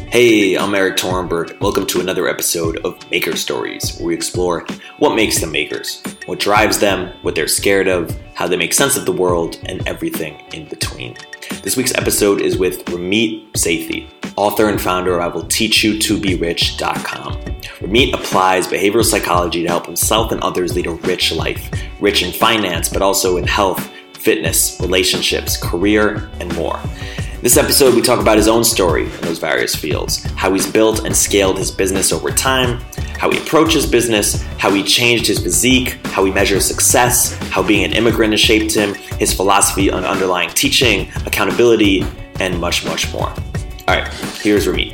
Hey, I'm Eric Torenberg. Welcome to another episode of Maker Stories, where we explore what makes them makers, what drives them, what they're scared of, how they make sense of the world, and everything in between. This week's episode is with Ramit Sethi, author and founder of IWillTeachYouToBeRich.com. Ramit applies behavioral psychology to help himself and others lead a rich life, rich in finance, but also in health, fitness, relationships, career, and more. In this episode, we talk about his own story in those various fields, how he's built and scaled his business over time, how he approaches business, how he changed his physique, how he measures success, how being an immigrant has shaped him, his philosophy on underlying teaching, accountability, and much, much more. All right, here's Ramit.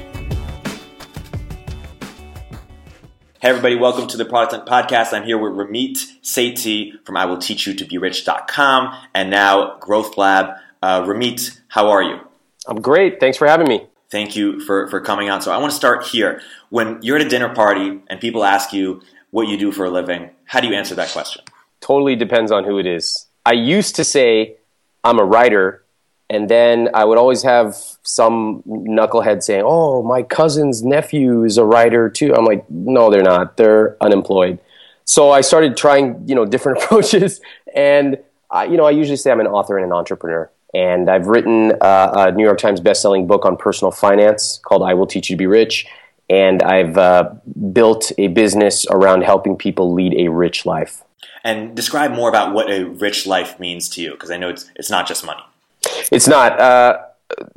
Hey everybody, welcome to the Product Hunt Podcast. I'm here with Ramit Sethi from IWillTeachYouToBeRich.com and now Growth Lab. Ramit, how are you? I'm great. Thanks for having me. Thank you for coming on. So I want to start here. When you're at a dinner party and people ask you what you do for a living, how do you answer that question? Totally depends on who it is. I used to say I'm a writer, and then I would always have some knucklehead saying, oh, my cousin's nephew is a writer too. I'm like, no, they're not. They're unemployed. So I started trying, different approaches, and I usually say I'm an author and an entrepreneur. And I've written a New York Times bestselling book on personal finance called I Will Teach You to Be Rich. And I've built a business around helping people lead a rich life. And describe more about what a rich life means to you, because I know it's not just money. It's not.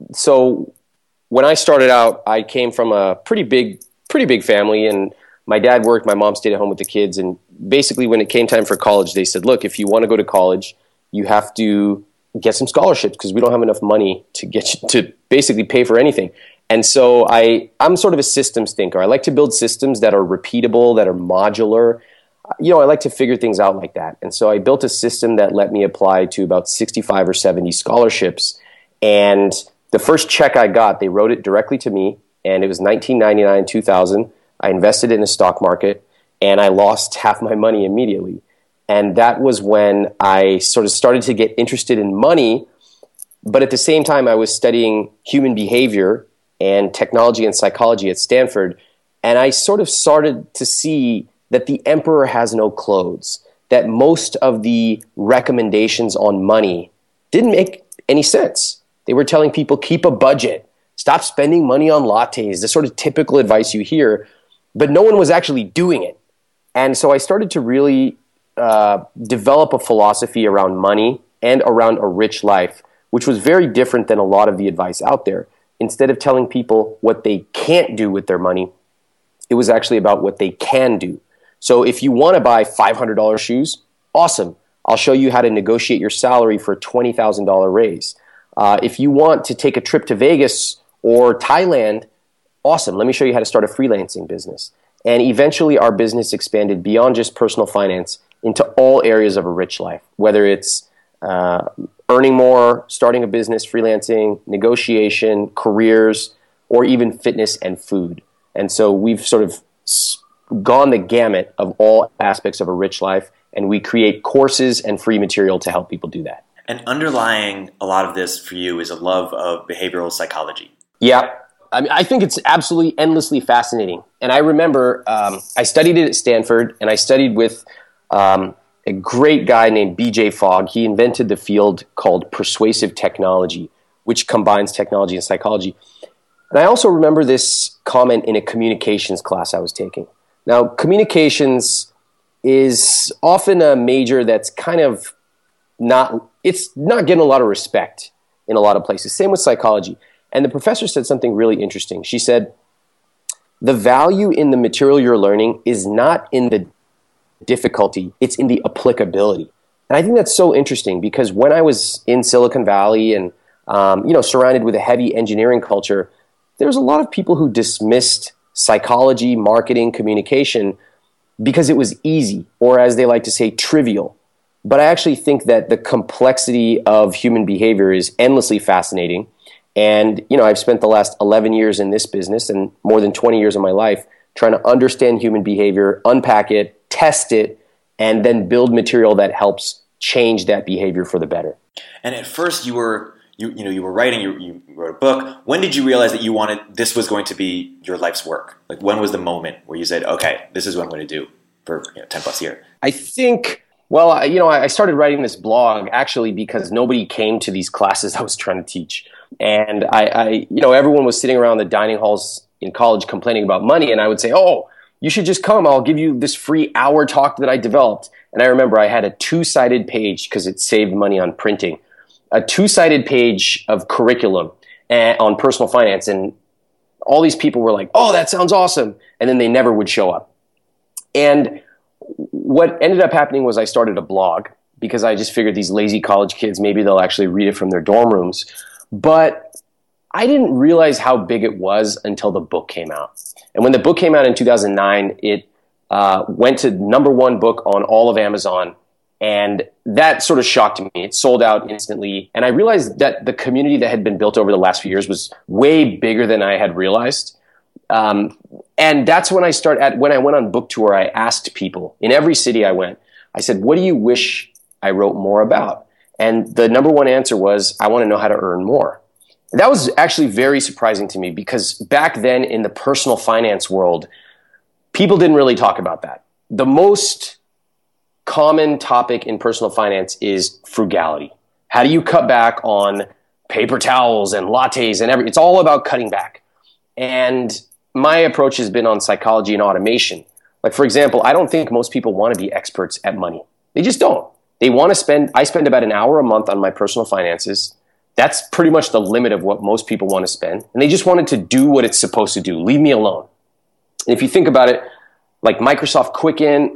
So when I started out, I came from a pretty big family, and my dad worked, my mom stayed at home with the kids. And basically when it came time for college, they said, look, if you want to go to college, you have to get some scholarships because we don't have enough money to get you to basically pay for anything. And so I'm sort of a systems thinker. I like to build systems that are repeatable, that are modular. I like to figure things out like that. And so I built a system that let me apply to about 65 or 70 scholarships. And the first check I got, they wrote it directly to me, and it was 1999, 2000. I invested in the stock market, and I lost half my money immediately. And that was when I sort of started to get interested in money, but at the same time I was studying human behavior and technology and psychology at Stanford, and I sort of started to see that the emperor has no clothes, that most of the recommendations on money didn't make any sense. They were telling people, keep a budget, stop spending money on lattes, the sort of typical advice you hear, but no one was actually doing it. And so I started to really develop a philosophy around money and around a rich life, which was very different than a lot of the advice out there. Instead of telling people what they can't do with their money, it was actually about what they can do. So if you want to buy $500 shoes, awesome. I'll show you how to negotiate your salary for a $20,000 raise. If you want to take a trip to Vegas or Thailand, awesome. Let me show you how to start a freelancing business. And eventually our business expanded beyond just personal finance into all areas of a rich life, whether it's earning more, starting a business, freelancing, negotiation, careers, or even fitness and food. And so we've sort of gone the gamut of all aspects of a rich life, and we create courses and free material to help people do that. And underlying a lot of this for you is a love of behavioral psychology. Yeah. I think it's absolutely endlessly fascinating. And I remember I studied it at Stanford, and I studied with a great guy named B.J. Fogg. He invented the field called persuasive technology, which combines technology and psychology. And I also remember this comment in a communications class I was taking. Now, communications is often a major that's kind of it's not getting a lot of respect in a lot of places. Same with psychology. And the professor said something really interesting. She said, the value in the material you're learning is not in the difficulty, it's in the applicability. And I think that's so interesting because when I was in Silicon Valley and surrounded with a heavy engineering culture, there's a lot of people who dismissed psychology, marketing, communication because it was easy, or as they like to say, trivial. But I actually think that the complexity of human behavior is endlessly fascinating. And, I've spent the last 11 years in this business and more than 20 years of my life trying to understand human behavior, unpack it, test it, and then build material that helps change that behavior for the better. And at first you were you were writing, you wrote a book. When did you realize that this was going to be your life's work? Like, when was the moment where you said, okay, this is what I'm going to do for 10 plus years? I think, well, I started writing this blog actually because nobody came to these classes I was trying to teach. And everyone was sitting around the dining halls in college complaining about money. And I would say, oh, you should just come. I'll give you this free hour talk that I developed. And I remember I had a 2-sided page because it saved money on printing, a 2-sided page of curriculum on personal finance. And all these people were like, oh, that sounds awesome. And then they never would show up. And what ended up happening was I started a blog because I just figured these lazy college kids, maybe they'll actually read it from their dorm rooms. But I didn't realize how big it was until the book came out. And when the book came out in 2009, it went to #1 book on all of Amazon. And that sort of shocked me. It sold out instantly. And I realized that the community that had been built over the last few years was way bigger than I had realized. And that's when when I went on book tour, I asked people in every city I went, I said, what do you wish I wrote more about? And the #1 answer was, I want to know how to earn more. And that was actually very surprising to me because back then in the personal finance world, people didn't really talk about that. The most common topic in personal finance is frugality. How do you cut back on paper towels and lattes and it's all about cutting back. And my approach has been on psychology and automation. Like, for example, I don't think most people want to be experts at money. They just don't. I spend about an hour a month on my personal finances. That's pretty much the limit of what most people want to spend. And they just wanted to do what it's supposed to do. Leave me alone. And if you think about it, like Quicken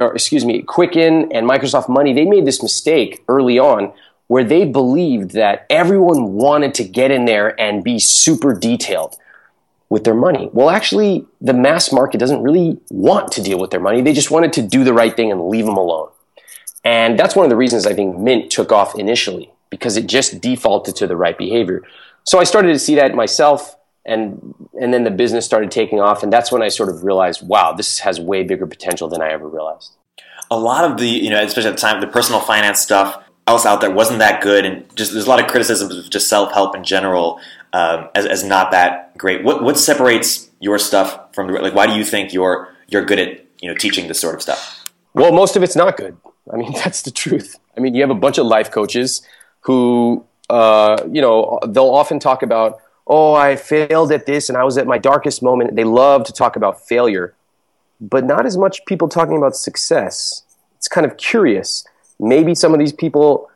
and Microsoft Money, they made this mistake early on where they believed that everyone wanted to get in there and be super detailed with their money. Well, actually, the mass market doesn't really want to deal with their money. They just wanted to do the right thing and leave them alone. And that's one of the reasons I think Mint took off initially, because it just defaulted to the right behavior. So I started to see that myself, and then the business started taking off, and that's when I sort of realized, wow, this has way bigger potential than I ever realized. A lot of the, especially at the time, the personal finance stuff else out there wasn't that good, and just there's a lot of criticisms of just self-help in general as not that great. What separates your stuff from why do you think you're good at teaching this sort of stuff? Well, most of it's not good. I mean, that's the truth. I mean, you have a bunch of life coaches who, they'll often talk about, oh, I failed at this and I was at my darkest moment. They love to talk about failure, but not as much people talking about success. It's kind of curious. Maybe some of these people,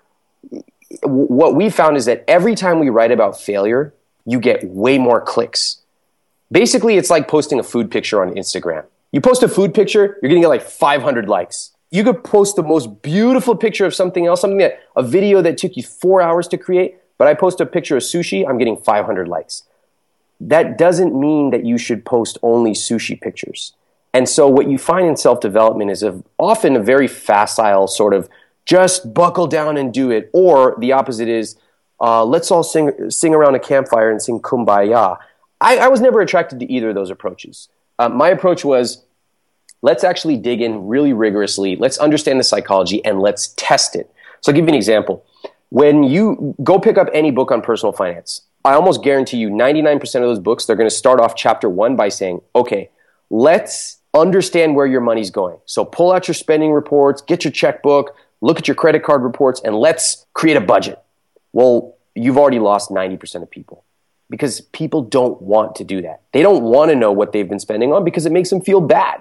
what we found is that every time we write about failure, you get way more clicks. Basically, it's like posting a food picture on Instagram. You post a food picture, you're going to get like 500 likes. You could post the most beautiful picture of something else, a video that took you 4 hours to create, but I post a picture of sushi, I'm getting 500 likes. That doesn't mean that you should post only sushi pictures. And so what you find in self-development is often a very facile sort of just buckle down and do it. Or the opposite is, let's all sing around a campfire and sing Kumbaya. I was never attracted to either of those approaches. My approach was, let's actually dig in really rigorously. Let's understand the psychology and let's test it. So I'll give you an example. When you go pick up any book on personal finance, I almost guarantee you 99% of those books, they're going to start off chapter 1 by saying, okay, let's understand where your money's going. So pull out your spending reports, get your checkbook, look at your credit card reports, and let's create a budget. Well, you've already lost 90% of people because people don't want to do that. They don't want to know what they've been spending on because it makes them feel bad.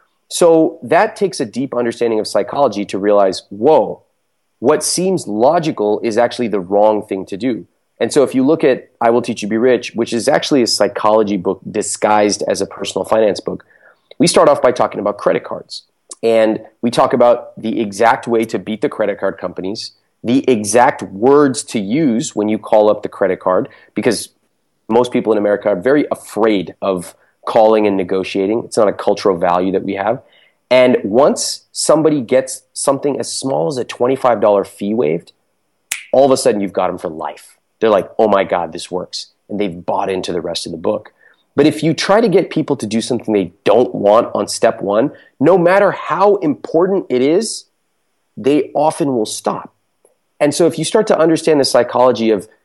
So that takes a deep understanding of psychology to realize, whoa, what seems logical is actually the wrong thing to do. And so if you look at I Will Teach You to Be Rich, which is actually a psychology book disguised as a personal finance book, we start off by talking about credit cards. And we talk about the exact way to beat the credit card companies, the exact words to use when you call up the credit card, because most people in America are very afraid of calling and negotiating. It's not a cultural value that we have. And once somebody gets something as small as a $25 fee waived, all of a sudden you've got them for life. They're like, oh my God, this works. And they've bought into the rest of the book. But if you try to get people to do something they don't want on step 1, no matter how important it is, they often will stop. And so if you start to understand the psychology of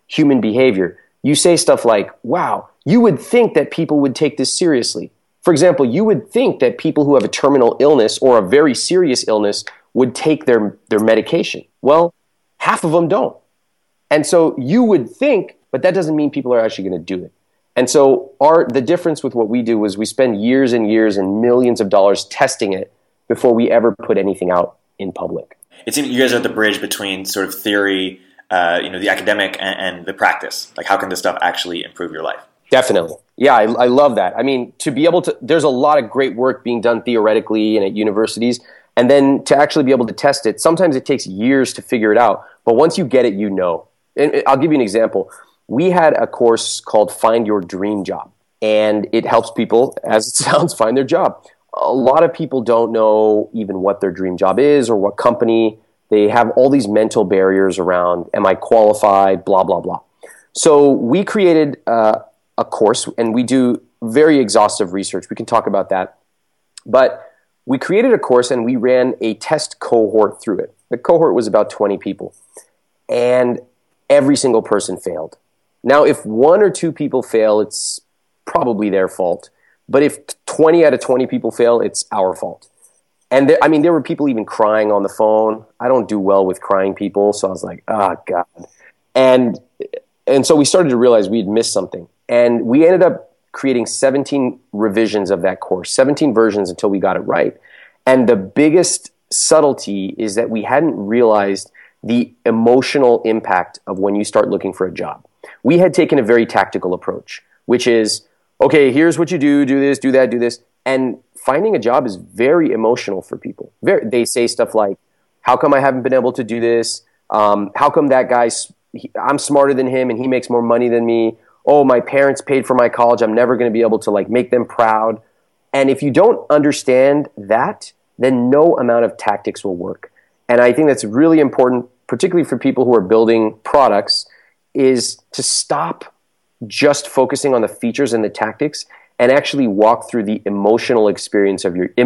human behavior. You say stuff like, wow, you would think that people would take this seriously. For example, you would think that people who have a terminal illness or a very serious illness would take their medication. Well, half of them don't. And so you would think, but that doesn't mean people are actually going to do it. And so the difference with what we do is we spend years and years and millions of dollars testing it before we ever put anything out in public. It seems you guys are at the bridge between sort of theory, the academic and the practice. Like, how can this stuff actually improve your life? Definitely. Yeah, I love that. I mean, to be able to, there's a lot of great work being done theoretically and at universities, and then to actually be able to test it, sometimes it takes years to figure it out. But once you get it, you know. And I'll give you an example. We had a course called Find Your Dream Job, and it helps people, as it sounds, find their job. A lot of people don't know even what their dream job is or what company. They have all these mental barriers around, am I qualified, blah, blah, blah. So we created a course, and we do very exhaustive research. We can talk about that. But we created a course, and we ran a test cohort through it. The cohort was about 20 people, and every single person failed. Now, if 1 or 2 people fail, it's probably their fault. But if 20 out of 20 people fail, it's our fault. And there were people even crying on the phone. I don't do well with crying people, so I was like, oh, God. And so we started to realize we'd missed something. And we ended up creating 17 revisions of that course, 17 versions until we got it right. And the biggest subtlety is that we hadn't realized the emotional impact of when you start looking for a job. We had taken a very tactical approach, which is, okay, here's what you do this, do that, do this. And finding a job is very emotional for people. They say stuff like, how come I haven't been able to do this? How come that I'm smarter than him and he makes more money than me? Oh, my parents paid for my college. I'm never going to be able to make them proud. And if you don't understand that, then no amount of tactics will work. And I think that's really important, particularly for people who are building products, is to stop just focusing on the features and the tactics and actually walk through the emotional experience of your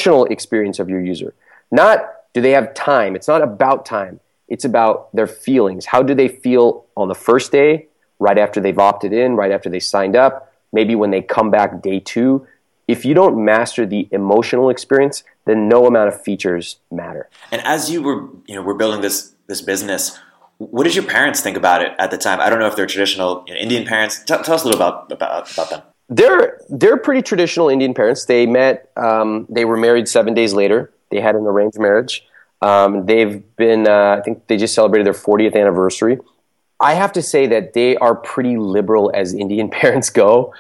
user. Not do they have time. It's not about time. It's about their feelings. How do they feel on the first day, right after they've opted in, right after they signed up, maybe when they come back day 2. If you don't master the emotional experience, then no amount of features matter. And as you were building this business, what did your parents think about it at the time? I don't know if they're traditional Indian parents. Tell us a little about them. They're pretty traditional Indian parents. They met. They were married 7 days later. They had an arranged marriage. They've been. I think they just celebrated their 40th anniversary. I have to say that they are pretty liberal as Indian parents go.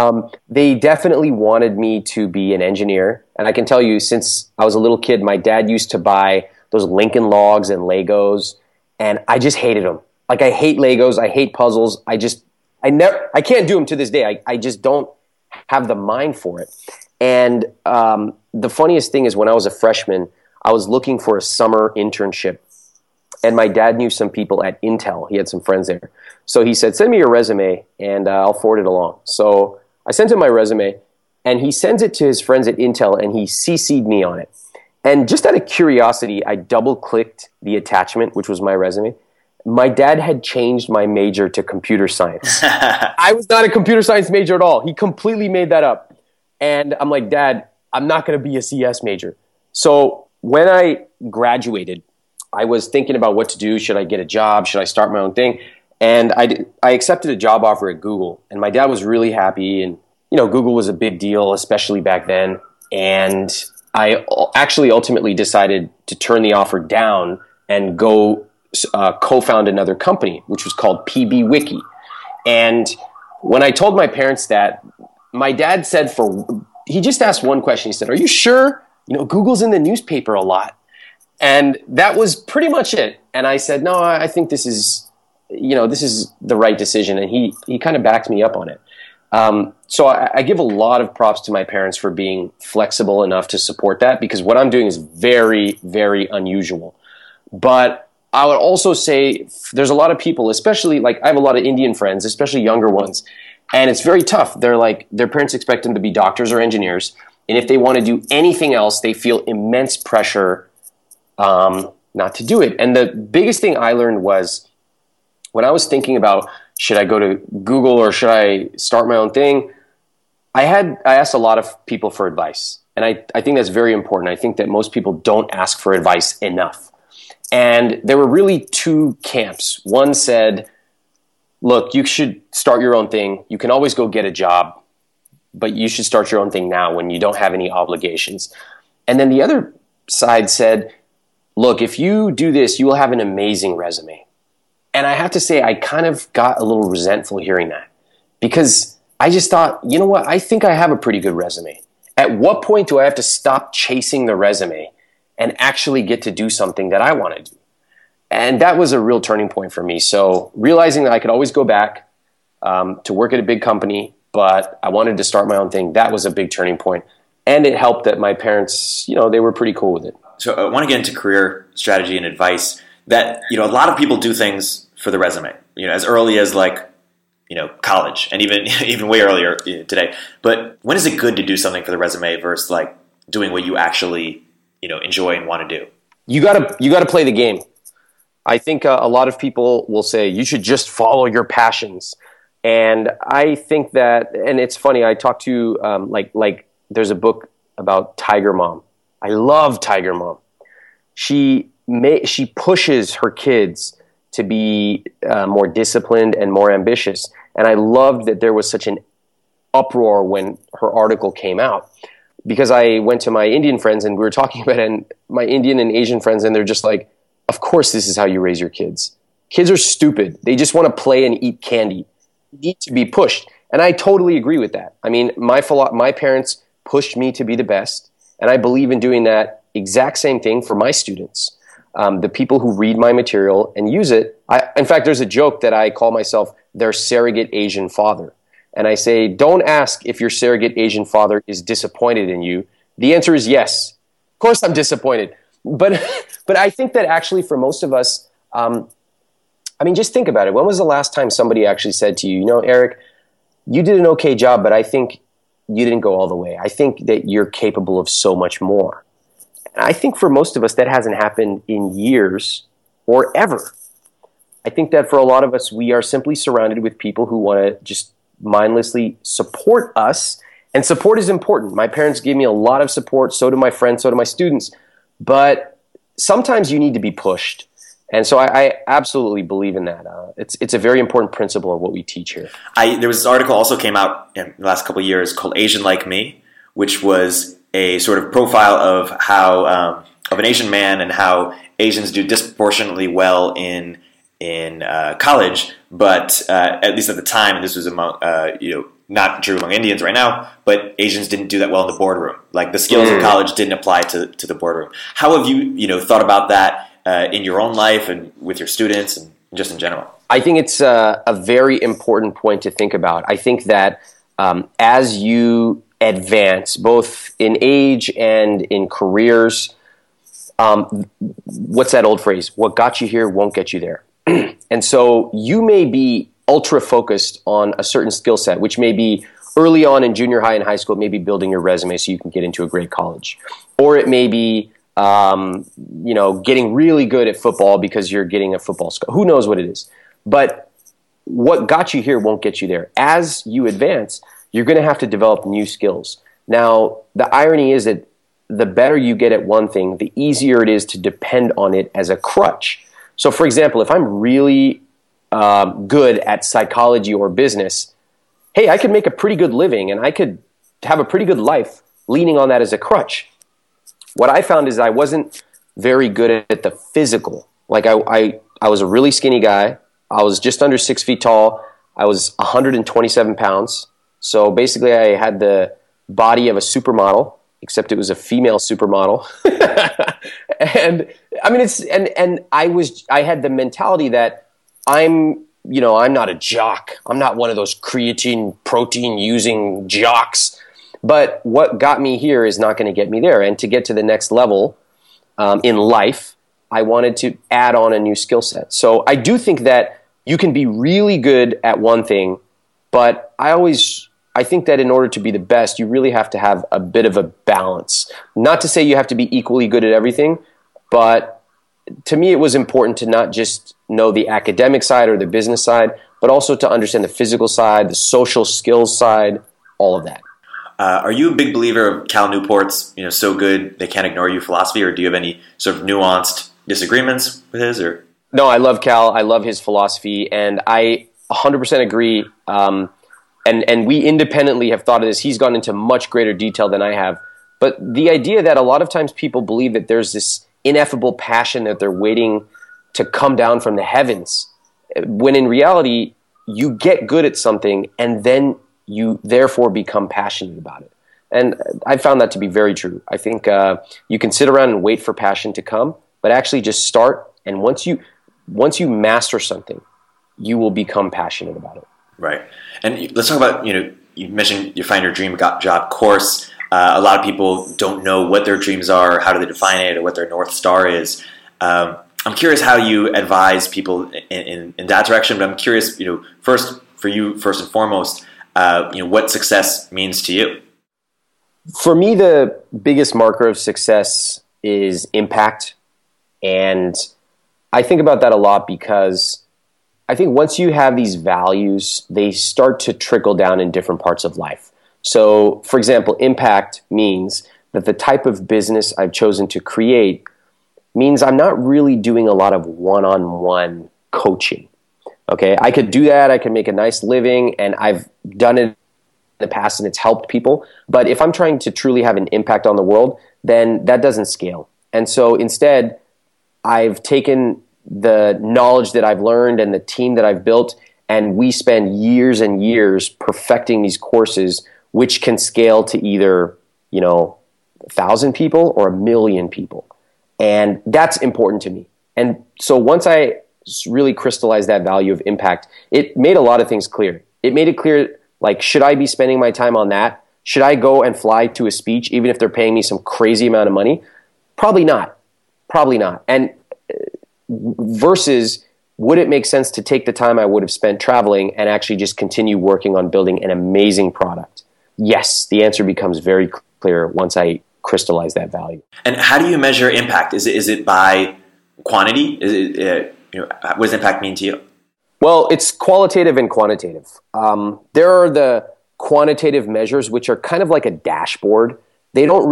They definitely wanted me to be an engineer, and I can tell you, since I was a little kid, my dad used to buy those Lincoln Logs and Legos. And I just hated them. I hate Legos. I hate puzzles. I can't do them to this day. I just don't have the mind for it. And the funniest thing is when I was a freshman, I was looking for a summer internship. And my dad knew some people at Intel. He had some friends there. So he said, send me your resume and I'll forward it along. So I sent him my resume and he sends it to his friends at Intel and he CC'd me on it. And just out of curiosity, I double-clicked the attachment, which was my resume. My dad had changed my major to computer science. I was not a computer science major at all. He completely made that up. And I'm like, Dad, I'm not going to be a CS major. So when I graduated, I was thinking about what to do. Should I get a job? Should I start my own thing? And I accepted a job offer at Google. And my dad was really happy. And, Google was a big deal, especially back then. And I actually ultimately decided to turn the offer down and go co-found another company, which was called PBWiki. And when I told my parents that, my dad said he just asked one question. He said, are you sure? Google's in the newspaper a lot. And that was pretty much it. And I said, no, I think this is the right decision. And he kind of backed me up on it. So I give a lot of props to my parents for being flexible enough to support that, because what I'm doing is very, very unusual. But I would also say there's a lot of people, especially I have a lot of Indian friends, especially younger ones, and it's very tough. Their parents expect them to be doctors or engineers. And if they want to do anything else, they feel immense pressure not to do it. And the biggest thing I learned was when I was thinking about, should I go to Google or should I start my own thing, I asked a lot of people for advice. And I think that's very important. I think that most people don't ask for advice enough. And there were really two camps. One said, look, you should start your own thing. You can always go get a job, but you should start your own thing now when you don't have any obligations. And then the other side said, look, if you do this, you will have an amazing resume. And I have to say, I kind of got a little resentful hearing that, because I just thought, you know what? I think I have a pretty good resume. At what point do I have to stop chasing the resume and actually get to do something that I want to do? And that was a real turning point for me. So realizing that I could always go back to work at a big company, but I wanted to start my own thing, that was a big turning point. And it helped that my parents, they were pretty cool with it. So I want to get into career strategy and advice that, a lot of people do things for the resume, as early as college and even way earlier today. But when is it good to do something for the resume versus doing what you actually, enjoy and want to do? You gotta play the game. I think a lot of people will say you should just follow your passions. And I think that, and it's funny, I talked to, there's a book about Tiger Mom. I love Tiger Mom. She pushes her kids to be more disciplined and more ambitious. And I loved that there was such an uproar when her article came out, because I went to my Indian friends and we were talking about it, and my Indian and Asian friends, and they're just like, of course this is how you raise your kids. Kids are stupid. They just want to play and eat candy. You need to be pushed. And I totally agree with that. I mean, my parents pushed me to be the best, and I believe in doing that exact same thing for my students. The people who read my material and use it. In fact, there's a joke that I call myself their surrogate Asian father. And I say, don't ask if your surrogate Asian father is disappointed in you. The answer is yes. Of course I'm disappointed. But I think that actually for most of us, just think about it. When was the last time somebody actually said to you, Eric, you did an okay job, but I think you didn't go all the way. I think that you're capable of so much more. And I think for most of us, that hasn't happened in years or ever. I think that for a lot of us, we are simply surrounded with people who want to just mindlessly support us. And support is important. My parents gave me a lot of support. So do my friends, so do my students. But sometimes you need to be pushed. And so I absolutely believe in that. It's a very important principle of what we teach here. There was this article also came out in the last couple of years called Asian Like Me, which was a sort of profile of how of an Asian man and how Asians do disproportionately well in college, but at least at the time, and this was among not true among Indians right now, but Asians didn't do that well in the boardroom. Like the skills in college didn't apply to the boardroom. How have you thought about that in your own life and with your students and just in general? I think it's a very important point to think about. I think that as you advance, both in age and in careers, what's that old phrase? What got you here won't get you there. And so you may be ultra focused on a certain skill set, which may be early on in junior high and high school, maybe building your resume so you can get into a great college. Or it may be, getting really good at football because you're getting a football school. Who knows what it is? But what got you here won't get you there. As you advance, you're going to have to develop new skills. Now, the irony is that the better you get at one thing, the easier it is to depend on it as a crutch. So, for example, if I'm really good at psychology or business, hey, I could make a pretty good living and I could have a pretty good life leaning on that as a crutch. What I found is I wasn't very good at the physical. Like I was a really skinny guy. I was just under 6 feet tall. I was 127 pounds. So basically I had the body of a supermodel, except it was a female supermodel. And I mean, I had the mentality that I'm not a jock. I'm not one of those creatine protein using jocks. But what got me here is not going to get me there. And to get to the next level in life, I wanted to add on a new skill set. So I do think that you can be really good at one thing, but I think that in order to be the best, you really have to have a bit of a balance. Not to say you have to be equally good at everything, but to me, it was important to not just know the academic side or the business side, but also to understand the physical side, the social skills side, all of that. Are you a big believer of Cal Newport's, so good they can't ignore you philosophy, or do you have any sort of nuanced disagreements with his? Or no, I love Cal. I love his philosophy, and I 100% agree. And we independently have thought of this. He's gone into much greater detail than I have. But the idea that a lot of times people believe that there's this ineffable passion that they're waiting to come down from the heavens, when in reality, you get good at something and then you therefore become passionate about it. And I found that to be very true. I think you can sit around and wait for passion to come, but actually just start. And once you master something, you will become passionate about it. Right. And let's talk about, you mentioned your Find Your Dream Job course. A lot of people don't know what their dreams are, how do they define it, or what their North Star is. I'm curious how you advise people in that direction, but I'm curious, first and foremost, what success means to you. For me, the biggest marker of success is impact. And I think about that a lot because I think once you have these values, they start to trickle down in different parts of life. So, for example, impact means that the type of business I've chosen to create means I'm not really doing a lot of one-on-one coaching. Okay, I could do that. I can make a nice living, and I've done it in the past, and it's helped people. But if I'm trying to truly have an impact on the world, then that doesn't scale. And so instead, I've taken the knowledge that I've learned and the team that I've built, and we spend years and years perfecting these courses, which can scale to either 1,000 people or 1,000,000 people. And that's important to me. And so once I really crystallized that value of impact, it made a lot of things clear. It made it clear, like, should I be spending my time on that? Should I go and fly to a speech even if they're paying me some crazy amount of money? Probably not. Probably not. And versus, would it make sense to take the time I would have spent traveling and actually just continue working on building an amazing product? Yes, the answer becomes very clear once I crystallize that value. And how do you measure impact? Is it by quantity? Is it, what does impact mean to you? Well, it's qualitative and quantitative. There are the quantitative measures, which are kind of like a dashboard. They don't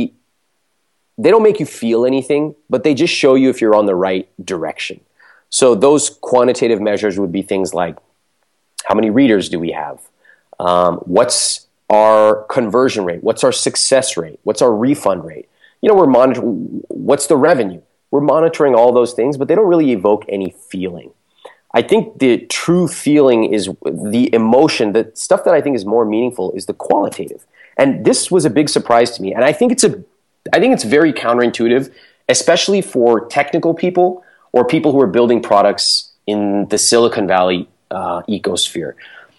make you feel anything, but they just show you if you're on the right direction. So those quantitative measures would be things like, how many readers do we have? What's our conversion rate? What's our success rate? What's our refund rate? We're monitoring, what's the revenue? We're monitoring all those things, but they don't really evoke any feeling. I think the true feeling is the emotion. The stuff that I think is more meaningful is the qualitative. And this was a big surprise to me. And I think it's very counterintuitive, especially for technical people or people who are building products in the Silicon Valley ecosphere.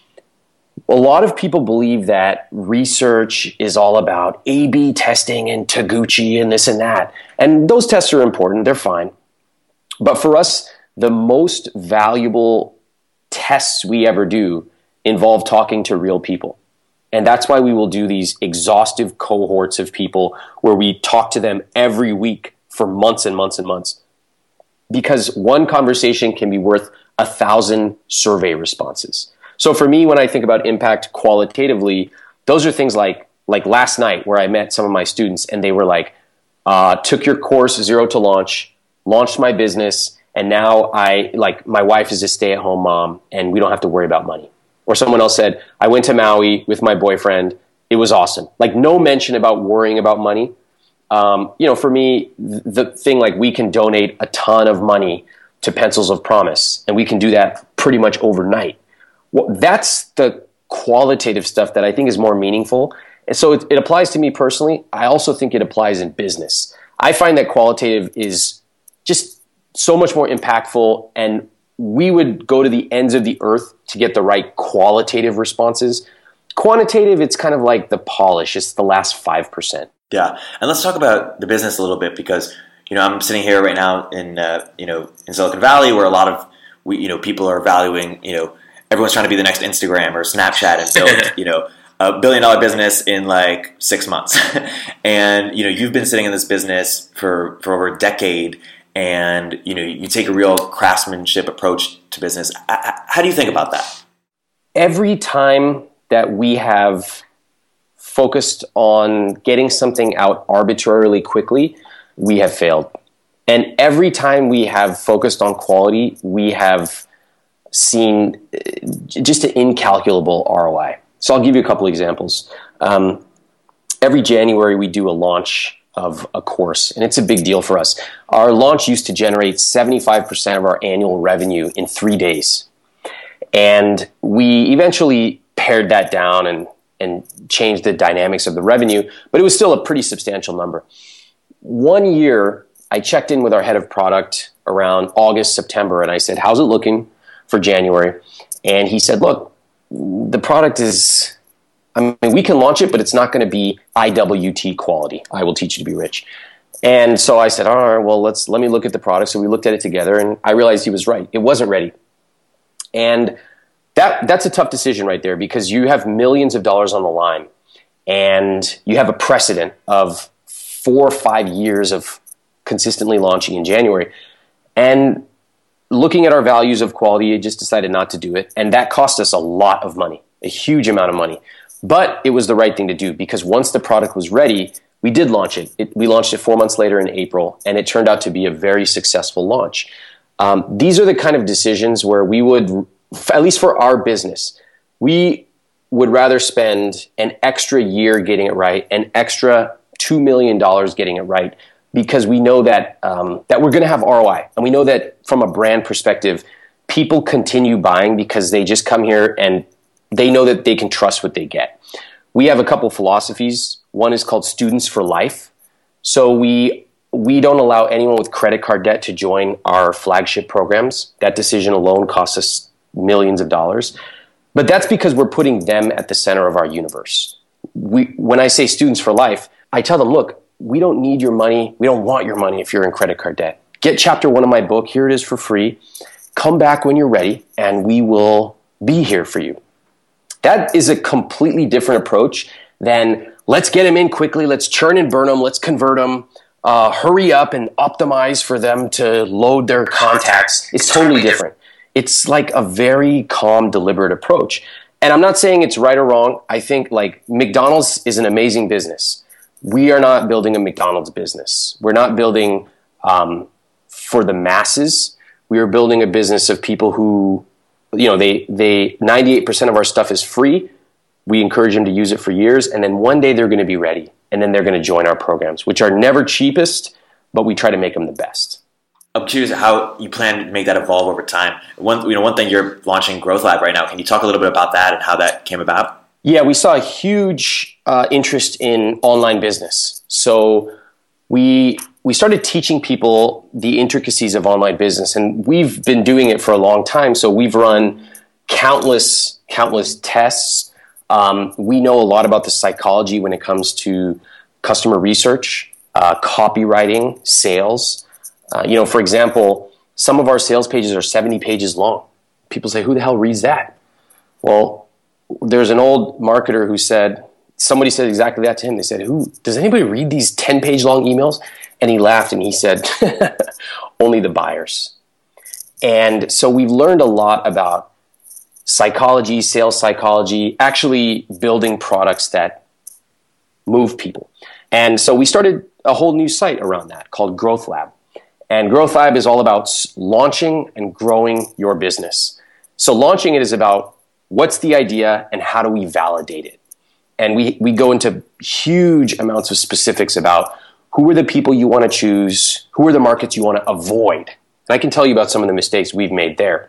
A lot of people believe that research is all about A/B testing and Taguchi and this and that. And those tests are important. They're fine. But for us, the most valuable tests we ever do involve talking to real people. And that's why we will do these exhaustive cohorts of people where we talk to them every week for months and months and months. Because one conversation can be worth 1,000 survey responses. So for me, when I think about impact qualitatively, those are things like last night where I met some of my students and they were like, took your course Zero to Launch, launched my business, and now my wife is a stay-at-home mom and we don't have to worry about money. Or someone else said, I went to Maui with my boyfriend. It was awesome. Like, no mention about worrying about money. For me, the thing, like, we can donate a ton of money to Pencils of Promise, and we can do that pretty much overnight. Well, that's the qualitative stuff that I think is more meaningful. And so it applies to me personally. I also think it applies in business. I find that qualitative is just so much more impactful, and we would go to the ends of the earth to get the right qualitative responses. Quantitative, it's kind of like the polish. It's the last 5%. Yeah. And let's talk about the business a little bit because, I'm sitting here right now in Silicon Valley where a lot of, people are valuing, everyone's trying to be the next Instagram or Snapchat and build, a $1 billion business in like 6 months. And, you've been sitting in this business for over a decade. and you take a real craftsmanship approach to business. How do you think about that? Every time that we have focused on getting something out arbitrarily quickly, we have failed. And every time we have focused on quality, we have seen just an incalculable ROI. So I'll give you a couple examples. Every January we do a launch of a course, and it's a big deal for us. Our launch used to generate 75% of our annual revenue in 3 days. And we eventually pared that down and changed the dynamics of the revenue, but it was still a pretty substantial number. 1 year, I checked in with our head of product around August, September, and I said, how's it looking for January? And he said, look, the product is, we can launch it, but it's not going to be IWT quality. I will teach you to be rich. And so I said, all right, well, let me look at the product. So we looked at it together, and I realized he was right. It wasn't ready. And that's a tough decision right there, because you have millions of dollars on the line, and you have a precedent of 4 or 5 years of consistently launching in January. And looking at our values of quality, I just decided not to do it. And that cost us a lot of money, a huge amount of money. But it was the right thing to do, because once the product was ready, we did launch it. We launched it 4 months later in April, and it turned out to be a very successful launch. These are the kind of decisions where we would, at least for our business, we would rather spend an extra year getting it right, an extra $2 million getting it right, because we know that that we're going to have ROI. And we know that from a brand perspective, people continue buying because they just come here and they know that they can trust what they get. We have a couple philosophies. One is called Students for Life. So we don't allow anyone with credit card debt to join our flagship programs. That decision alone costs us millions of dollars. But that's because we're putting them at the center of our universe. When I say Students for Life, I tell them, look, we don't need your money. We don't want your money if you're in credit card debt. Get chapter 1 of my book. Here it is for free. Come back when you're ready, and we will be here for you. That is a completely different approach than let's get them in quickly, let's churn and burn them, let's convert them, hurry up and optimize for them to load their contacts. It's totally different. It's like a very calm, deliberate approach. And I'm not saying it's right or wrong. I think like McDonald's is an amazing business. We are not building a McDonald's business. We're not building for the masses. We are building a business of people who, they 98% of our stuff is free. We encourage them to use it for years, and then one day they're going to be ready, and then they're going to join our programs, which are never cheapest, but we try to make them the best. I'm curious how you plan to make that evolve over time. One thing, you're launching Growth Lab right now. Can you talk a little bit about that and how that came about? Yeah, we saw a huge interest in online business. So we started teaching people the intricacies of online business, and we've been doing it for a long time. So we've run countless tests. We know a lot about the psychology when it comes to customer research, copywriting, sales. For example, some of our sales pages are 70 pages long. People say, who the hell reads that? Well, there's an old marketer who said, somebody said exactly that to him. They said, does anybody read these 10-page long emails? And he laughed and he said, only the buyers. And so we've learned a lot about psychology, sales psychology, actually building products that move people. And so we started a whole new site around that called Growth Lab. And Growth Lab is all about launching and growing your business. So launching it is about what's the idea and how do we validate it? And we go into huge amounts of specifics about who are the people you want to choose, who are the markets you want to avoid. And I can tell you about some of the mistakes we've made there.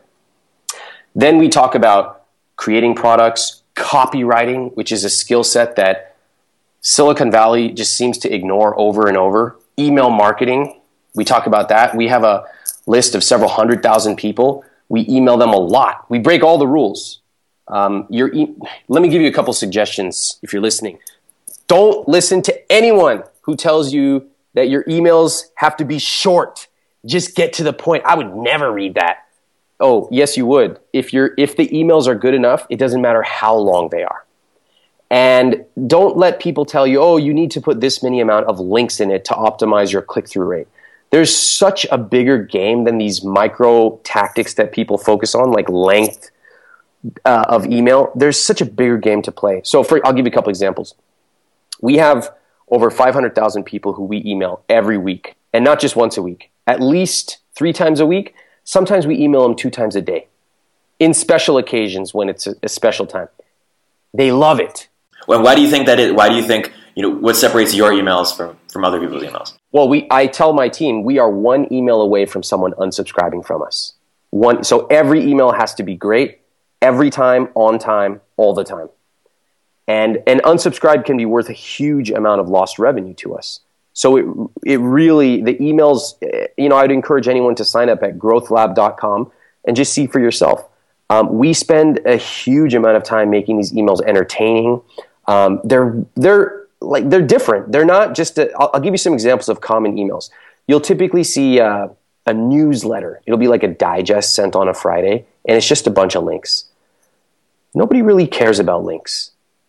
Then we talk about creating products, copywriting, which is a skill set that Silicon Valley just seems to ignore over and over. Email marketing, we talk about that. We have a list of several 100,000 people. We email them a lot. We break all the rules. Let me give you a couple suggestions if you're listening. Don't listen to anyone who tells you that your emails have to be short. Just get to the point. I would never read that. Oh, yes, you would. If the emails are good enough, it doesn't matter how long they are. And don't let people tell you, oh, you need to put this many amount of links in it to optimize your click-through rate. there's such a bigger game than these micro tactics that people focus on, like length of email. There's such a bigger game to play. So I'll give you a couple examples. We have over 500,000 people who we email every week, and not just once a week, at least 3 times a week. Sometimes we email them 2 times a day in special occasions when it's a special time. They love it. Well, why do you think that is? Why do you think, what separates your emails from other people's emails? Well, I tell my team we are 1 email away from someone unsubscribing from us. So every email has to be great, every time, on time, all the time. And unsubscribe can be worth a huge amount of lost revenue to us. So it really, the emails, I'd encourage anyone to sign up at growthlab.com and just see for yourself. We spend a huge amount of time making these emails entertaining. They're different. They're not just, I'll give you some examples of common emails. You'll typically see a newsletter. It'll be like a digest sent on a Friday, and it's just a bunch of links. Nobody really cares about links.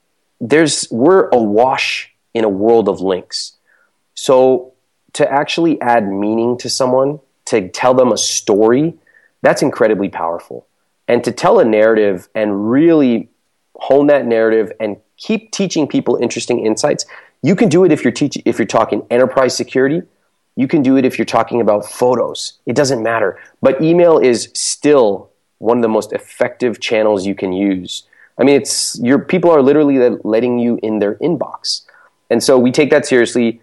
We're awash in a world of links. So to actually add meaning to someone, to tell them a story, that's incredibly powerful. And to tell a narrative and really hone that narrative and keep teaching people interesting insights, you can do it if you're talking enterprise security. You can do it if you're talking about photos. It doesn't matter. But email is still one of the most effective channels you can use. I mean, people are literally letting you in their inbox. And so we take that seriously.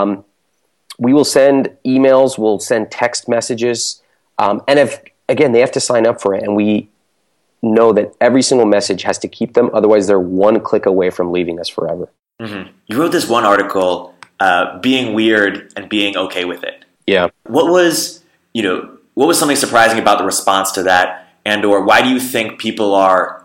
We will send emails, we'll send text messages. And they have to sign up for it. And we know that every single message has to keep them. Otherwise, they're 1 click away from leaving us forever. Mm-hmm. You wrote this one article, being weird and being okay with it. Yeah. What was something surprising about the response to that? Or why do you think people are,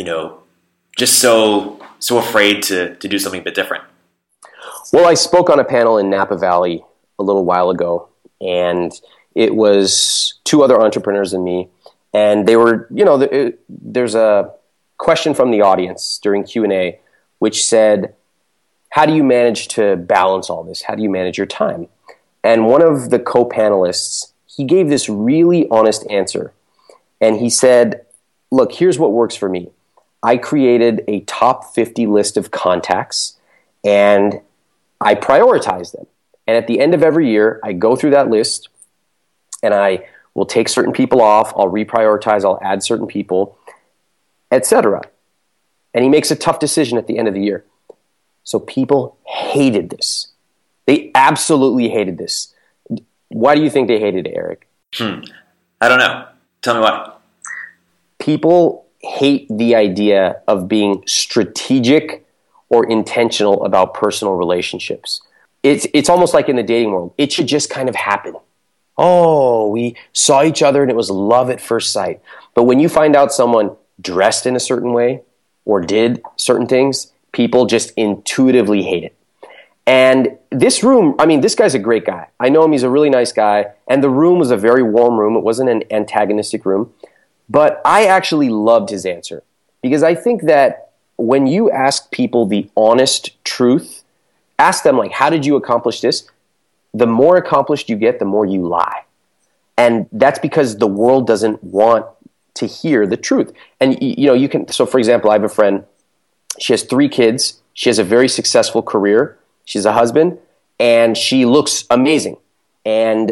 just so afraid to do something a bit different? Well, I spoke on a panel in Napa Valley a little while ago, and it was 2 other entrepreneurs and me. And they were, there's a question from the audience during Q&A, which said, how do you manage to balance all this? How do you manage your time? And one of the co-panelists, he gave this really honest answer. And he said, look, here's what works for me. I created a top 50 list of contacts, and I prioritize them. And at the end of every year, I go through that list, and I will take certain people off, I'll reprioritize, I'll add certain people, etc. And he makes a tough decision at the end of the year. So people hated this. They absolutely hated this. Why do you think they hated it, Eric? I don't know. Tell me why. People hate the idea of being strategic or intentional about personal relationships. It's almost like in the dating world. It should just kind of happen. Oh, we saw each other and it was love at first sight. But when you find out someone dressed in a certain way or did certain things, people just intuitively hate it. And this room, this guy's a great guy. I know him, he's a really nice guy. And the room was a very warm room. It wasn't an antagonistic room. But I actually loved his answer, because I think that when you ask people the honest truth, ask them like, how did you accomplish this? The more accomplished you get, the more you lie. And that's because the world doesn't want to hear the truth. And so for example, I have a friend, she has 3 kids. She has a very successful career. She's a husband, and she looks amazing. And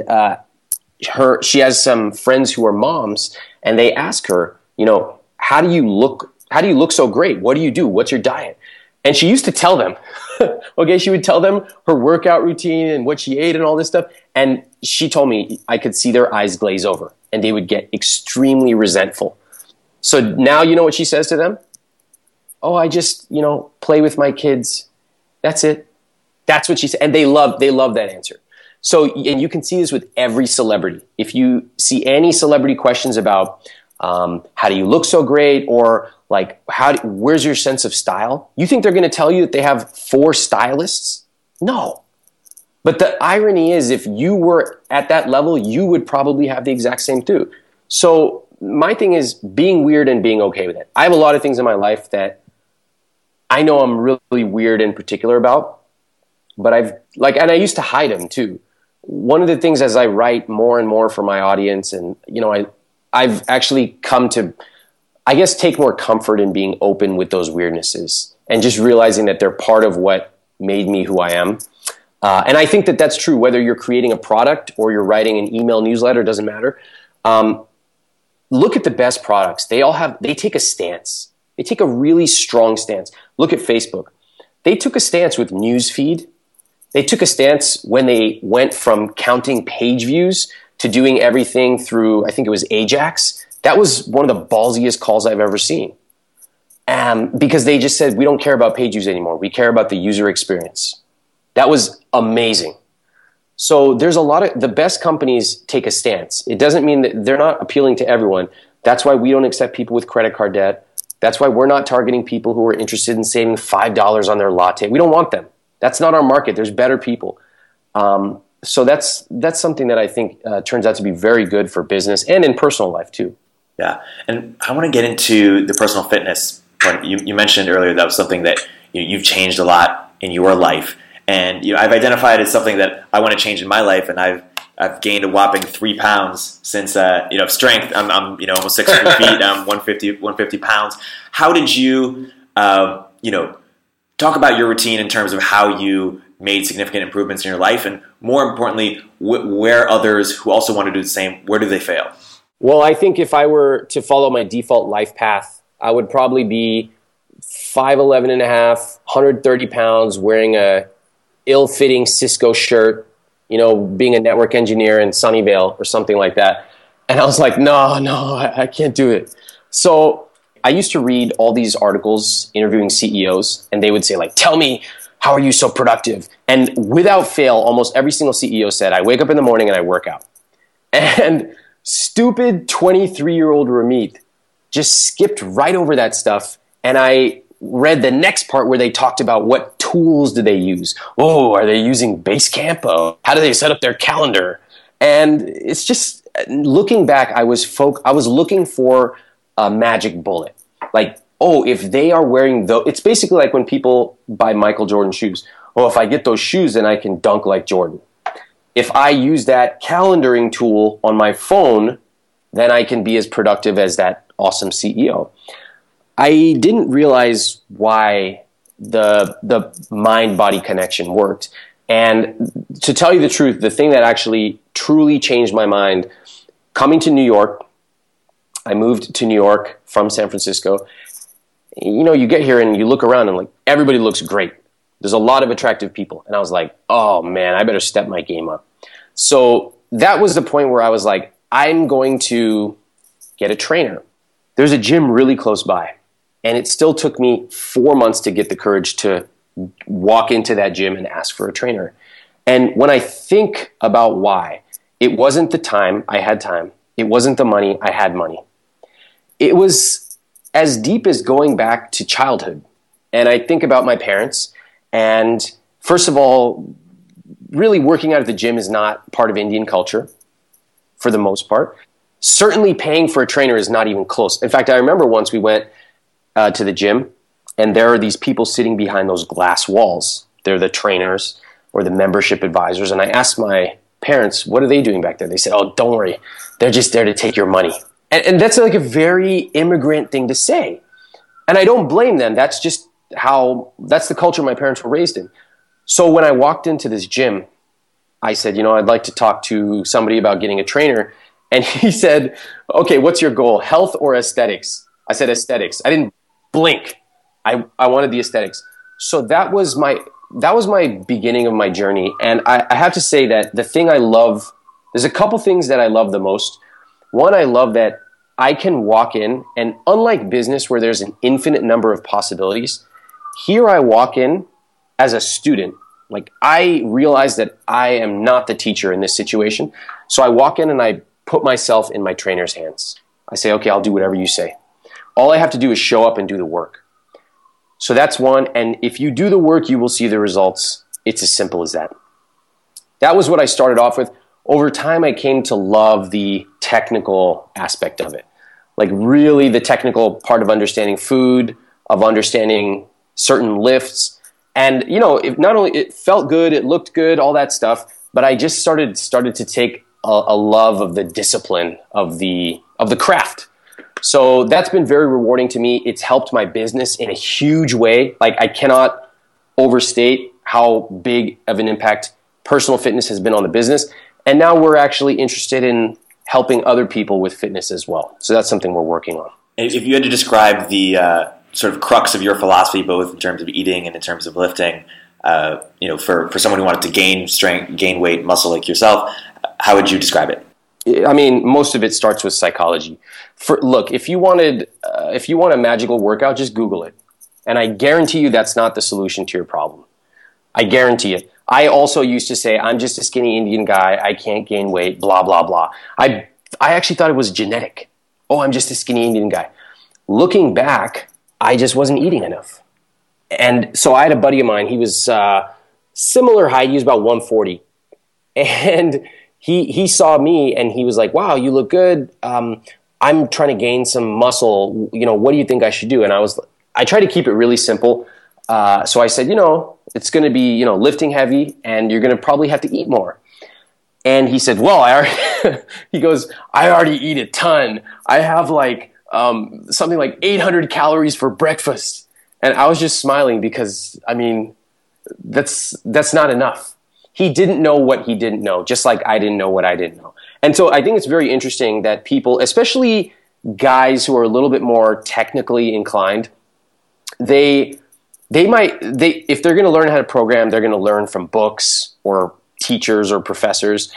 she has some friends who are moms, and they ask her, how do you look so great? What do you do? What's your diet? And she used to tell them, okay, she would tell them her workout routine and what she ate and all this stuff. And she told me I could see their eyes glaze over and they would get extremely resentful. So now you know what she says to them? Oh, I just, play with my kids. That's it. That's what she said. And they love that answer. So, and you can see this with every celebrity. If you see any celebrity questions about how do you look so great, or like, where's your sense of style? You think they're going to tell you that they have 4 stylists? No. But the irony is, if you were at that level, you would probably have the exact same too. So my thing is being weird and being okay with it. I have a lot of things in my life that I know I'm really weird in particular about, but and I used to hide them too. one of the things as I write more and more for my audience, and, I've actually come to, I guess, take more comfort in being open with those weirdnesses and just realizing that they're part of what made me who I am. And I think that that's true, whether you're creating a product or you're writing an email newsletter, doesn't matter. Look at the best products. They take a stance. They take a really strong stance. Look at Facebook. They took a stance with Newsfeed. They took a stance when they went from counting page views to doing everything through, I think it was Ajax. That was one of the ballsiest calls I've ever seen. Because they just said, we don't care about page views anymore. We care about the user experience. That was amazing. So there's the best companies take a stance. It doesn't mean that they're not appealing to everyone. That's why we don't accept people with credit card debt. That's why we're not targeting people who are interested in saving $5 on their latte. We don't want them. That's not our market. There's better people. So that's something that I think turns out to be very good for business and in personal life too. Yeah, and I want to get into the personal fitness. You mentioned earlier that was something that you've changed a lot in your life. And I've identified as something that I want to change in my life, and I've gained a whopping 3 pounds since strength. I'm almost 6 feet. I'm 150 pounds. How did you talk about your routine in terms of how you made significant improvements in your life, and more importantly, where others who also want to do the same, where do they fail? Well, I think if I were to follow my default life path, I would probably be 5'11 and a half, 130 pounds, wearing a ill-fitting Cisco shirt, being a network engineer in Sunnyvale or something like that. And I was like, no, I can't do it. So I used to read all these articles interviewing CEOs, and they would say, like, tell me, how are you so productive? And without fail, almost every single CEO said, I wake up in the morning and I work out. And stupid 23-year-old Ramit just skipped right over that stuff. And I read the next part where they talked about what tools do they use. Oh, are they using Basecamp? Oh, how do they set up their calendar? And it's just, looking back, I was looking for a magic bullet. Like, oh, if they are wearing it's basically like when people buy Michael Jordan shoes. Oh, if I get those shoes, then I can dunk like Jordan. If I use that calendaring tool on my phone, then I can be as productive as that awesome CEO. I didn't realize why the mind-body connection worked. And to tell you the truth, the thing that actually truly changed my mind, coming to New York, I moved to New York from San Francisco. You get here and you look around and like everybody looks great. There's a lot of attractive people. And I was like, oh man, I better step my game up. So that was the point where I was like, I'm going to get a trainer. There's a gym really close by. And it still took me 4 months to get the courage to walk into that gym and ask for a trainer. And when I think about why, it wasn't the time, I had time. It wasn't the money, I had money. It was as deep as going back to childhood. And I think about my parents. And first of all, really working out at the gym is not part of Indian culture for the most part. Certainly paying for a trainer is not even close. In fact, I remember once we went to the gym, and there are these people sitting behind those glass walls. They're the trainers or the membership advisors. And I asked my parents, what are they doing back there? They said, oh, don't worry. They're just there to take your money. And that's like a very immigrant thing to say. And I don't blame them. That's just that's the culture my parents were raised in. So when I walked into this gym, I said, I'd like to talk to somebody about getting a trainer. And he said, okay, what's your goal? Health or aesthetics? I said aesthetics. I didn't blink. I wanted the aesthetics. So that was my beginning of my journey. And I have to say that the thing I love, there's a couple things that I love the most. One, I love that I can walk in, and unlike business where there's an infinite number of possibilities, here I walk in as a student. Like, I realize that I am not the teacher in this situation. So I walk in and I put myself in my trainer's hands. I say, okay, I'll do whatever you say. All I have to do is show up and do the work. So that's one. And if you do the work, you will see the results. It's as simple as that. That was what I started off with. Over time, I came to love the technical aspect of it. Like really the technical part of understanding food, of understanding certain lifts. And, if not only it felt good, it looked good, all that stuff, but I just started to take a love of the discipline of the craft. So that's been very rewarding to me. It's helped my business in a huge way. Like, I cannot overstate how big of an impact personal fitness has been on the business. And now we're actually interested in helping other people with fitness as well. So that's something we're working on. If you had to describe the sort of crux of your philosophy, both in terms of eating and in terms of lifting, for someone who wanted to gain strength, gain weight, muscle like yourself, how would you describe it? I mean, most of it starts with psychology. Look, if you want a magical workout, just Google it. And I guarantee you that's not the solution to your problem. I guarantee it. I also used to say, I'm just a skinny Indian guy. I can't gain weight, blah, blah, blah. I actually thought it was genetic. Oh, I'm just a skinny Indian guy. Looking back, I just wasn't eating enough. And so I had a buddy of mine. He was similar height. He was about 140. And he saw me and he was like, wow, you look good. I'm trying to gain some muscle. What do you think I should do? And I try to keep it really simple. So I said, it's going to be, lifting heavy and you're going to probably have to eat more. And he said, well, he goes, I already eat a ton. I have something like 800 calories for breakfast. And I was just smiling because, that's not enough. He didn't know what he didn't know, just like I didn't know what I didn't know. And so I think it's very interesting that people, especially guys who are a little bit more technically inclined, if they're going to learn how to program, they're going to learn from books or teachers or professors.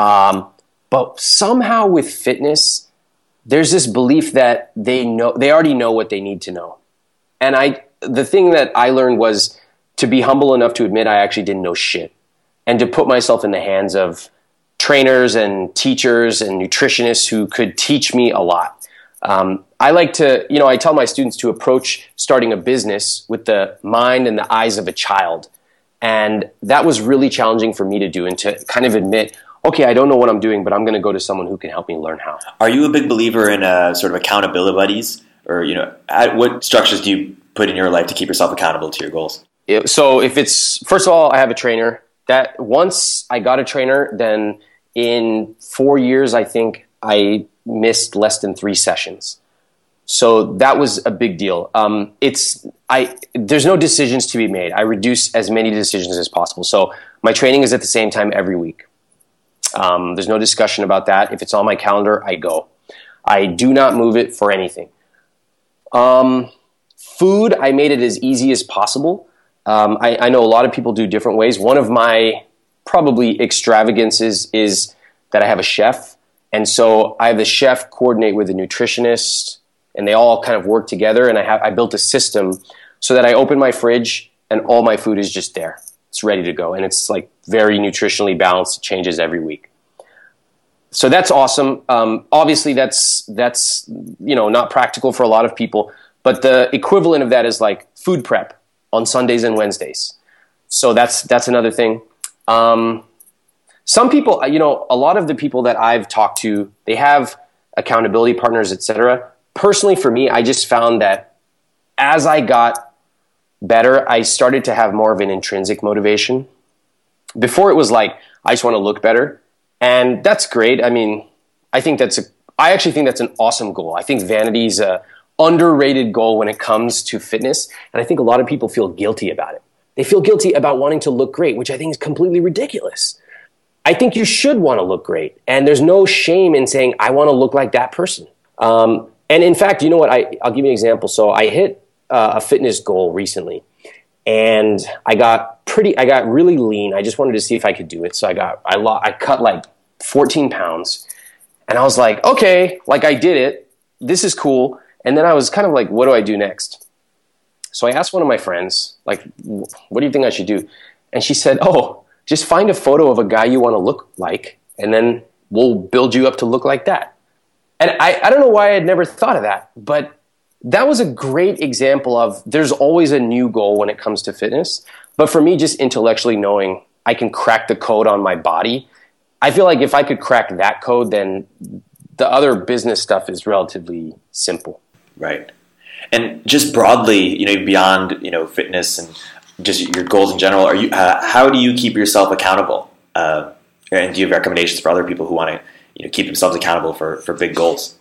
But somehow with fitness, there's this belief that they already know what they need to know. And the thing that I learned was to be humble enough to admit I actually didn't know shit, and to put myself in the hands of trainers and teachers and nutritionists who could teach me a lot. I like to, I tell my students to approach starting a business with the mind and the eyes of a child. And that was really challenging for me to do, and to kind of admit, okay, I don't know what I'm doing, but I'm going to go to someone who can help me learn how. Are you a big believer in sort of accountability buddies? Or, what structures do you put in your life to keep yourself accountable to your goals? So first of all, I have a trainer. That once I got a trainer, then in 4 years, I think I missed less than 3 sessions. So that was a big deal. There's no decisions to be made. I reduce as many decisions as possible. So my training is at the same time every week. There's no discussion about that. If it's on my calendar, I go. I do not move it for anything. Food, I made it as easy as possible. I know a lot of people do different ways. One of my probably extravagances is that I have a chef. And so I have the chef coordinate with a nutritionist, and they all kind of work together. And I built a system so that I open my fridge and all my food is just there. It's ready to go. And it's like very nutritionally balanced. It changes every week. So that's awesome. Obviously that's not practical for a lot of people, but the equivalent of that is like food prep on Sundays and Wednesdays. So that's another thing. Some people, a lot of the people that I've talked to, they have accountability partners, etc. Personally, for me, I just found that as I got better, I started to have more of an intrinsic motivation. Before it was like, I just want to look better. And that's great. I actually think that's an awesome goal. I think vanity is a underrated goal when it comes to fitness. And I think a lot of people feel guilty about it. They feel guilty about wanting to look great, which I think is completely ridiculous. I think you should want to look great. And there's no shame in saying, I want to look like that person. And in fact, you know what? I'll give you an example. So I hit a fitness goal recently, and I got really lean. I just wanted to see if I could do it. So I cut like 14 pounds, and I was like, okay, like I did it. This is cool. And then I was kind of like, what do I do next? So I asked one of my friends, like, what do you think I should do? And she said, oh, just find a photo of a guy you want to look like, and then we'll build you up to look like that. And I don't know why I had never thought of that, but that was a great example of there's always a new goal when it comes to fitness. But for me, just intellectually knowing I can crack the code on my body, I feel like if I could crack that code, then the other business stuff is relatively simple. Right. And just broadly, beyond, fitness and just your goals in general, how do you keep yourself accountable? And do you have recommendations for other people who want to keep themselves accountable for big goals?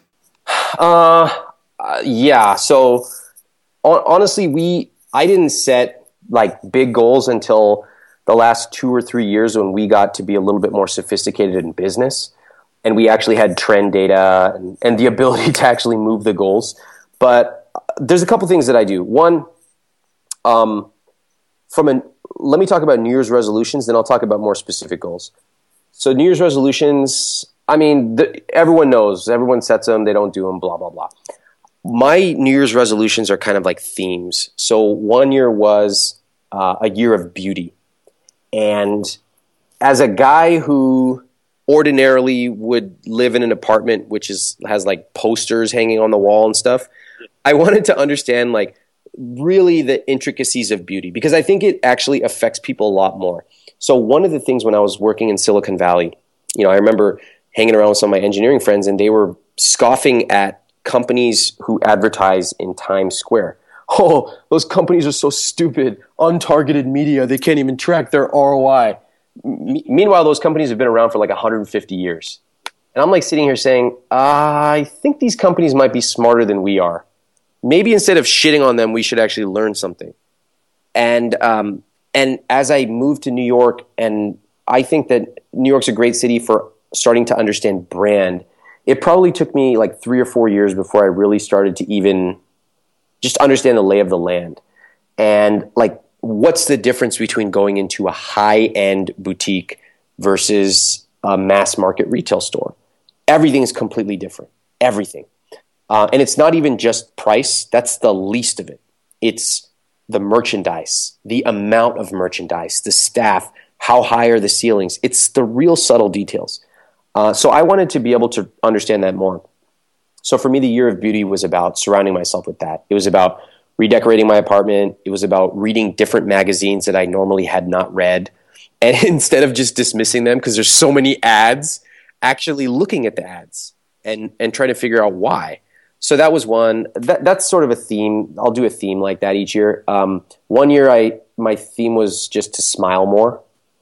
Yeah. So honestly, I didn't set like big goals until the last 2 or 3 years when we got to be a little bit more sophisticated in business, and we actually had trend data and the ability to actually move the goals. But there's a couple things that I do. One, let me talk about New Year's resolutions, then I'll talk about more specific goals. So New Year's resolutions, I mean, everyone knows, everyone sets them, they don't do them, blah, blah, blah. My New Year's resolutions are kind of like themes. So one year was a year of beauty. And as a guy who ordinarily would live in an apartment which has like posters hanging on the wall and stuff, I wanted to understand like really the intricacies of beauty, because I think it actually affects people a lot more. So one of the things when I was working in Silicon Valley, I remember hanging around with some of my engineering friends, and they were scoffing at companies who advertise in Times Square. Oh, those companies are so stupid. Untargeted media, they can't even track their ROI. Meanwhile, those companies have been around for like 150 years. And I'm like sitting here saying, I think these companies might be smarter than we are. Maybe instead of shitting on them, we should actually learn something. And as I moved to New York, and I think that New York's a great city for starting to understand brand, it probably took me like 3 or 4 years before I really started to even just understand the lay of the land. And like, what's the difference between going into a high-end boutique versus a mass market retail store? Everything is completely different. Everything. And it's not even just price. That's the least of it. It's the merchandise, the amount of merchandise, the staff, how high are the ceilings. It's the real subtle details. So I wanted to be able to understand that more. So for me, the year of beauty was about surrounding myself with that. It was about redecorating my apartment. It was about reading different magazines that I normally had not read. And instead of just dismissing them because there's so many ads, actually looking at the ads and trying to figure out why. So that was one. That's sort of a theme. I'll do a theme like that each year. One year my theme was just to smile more.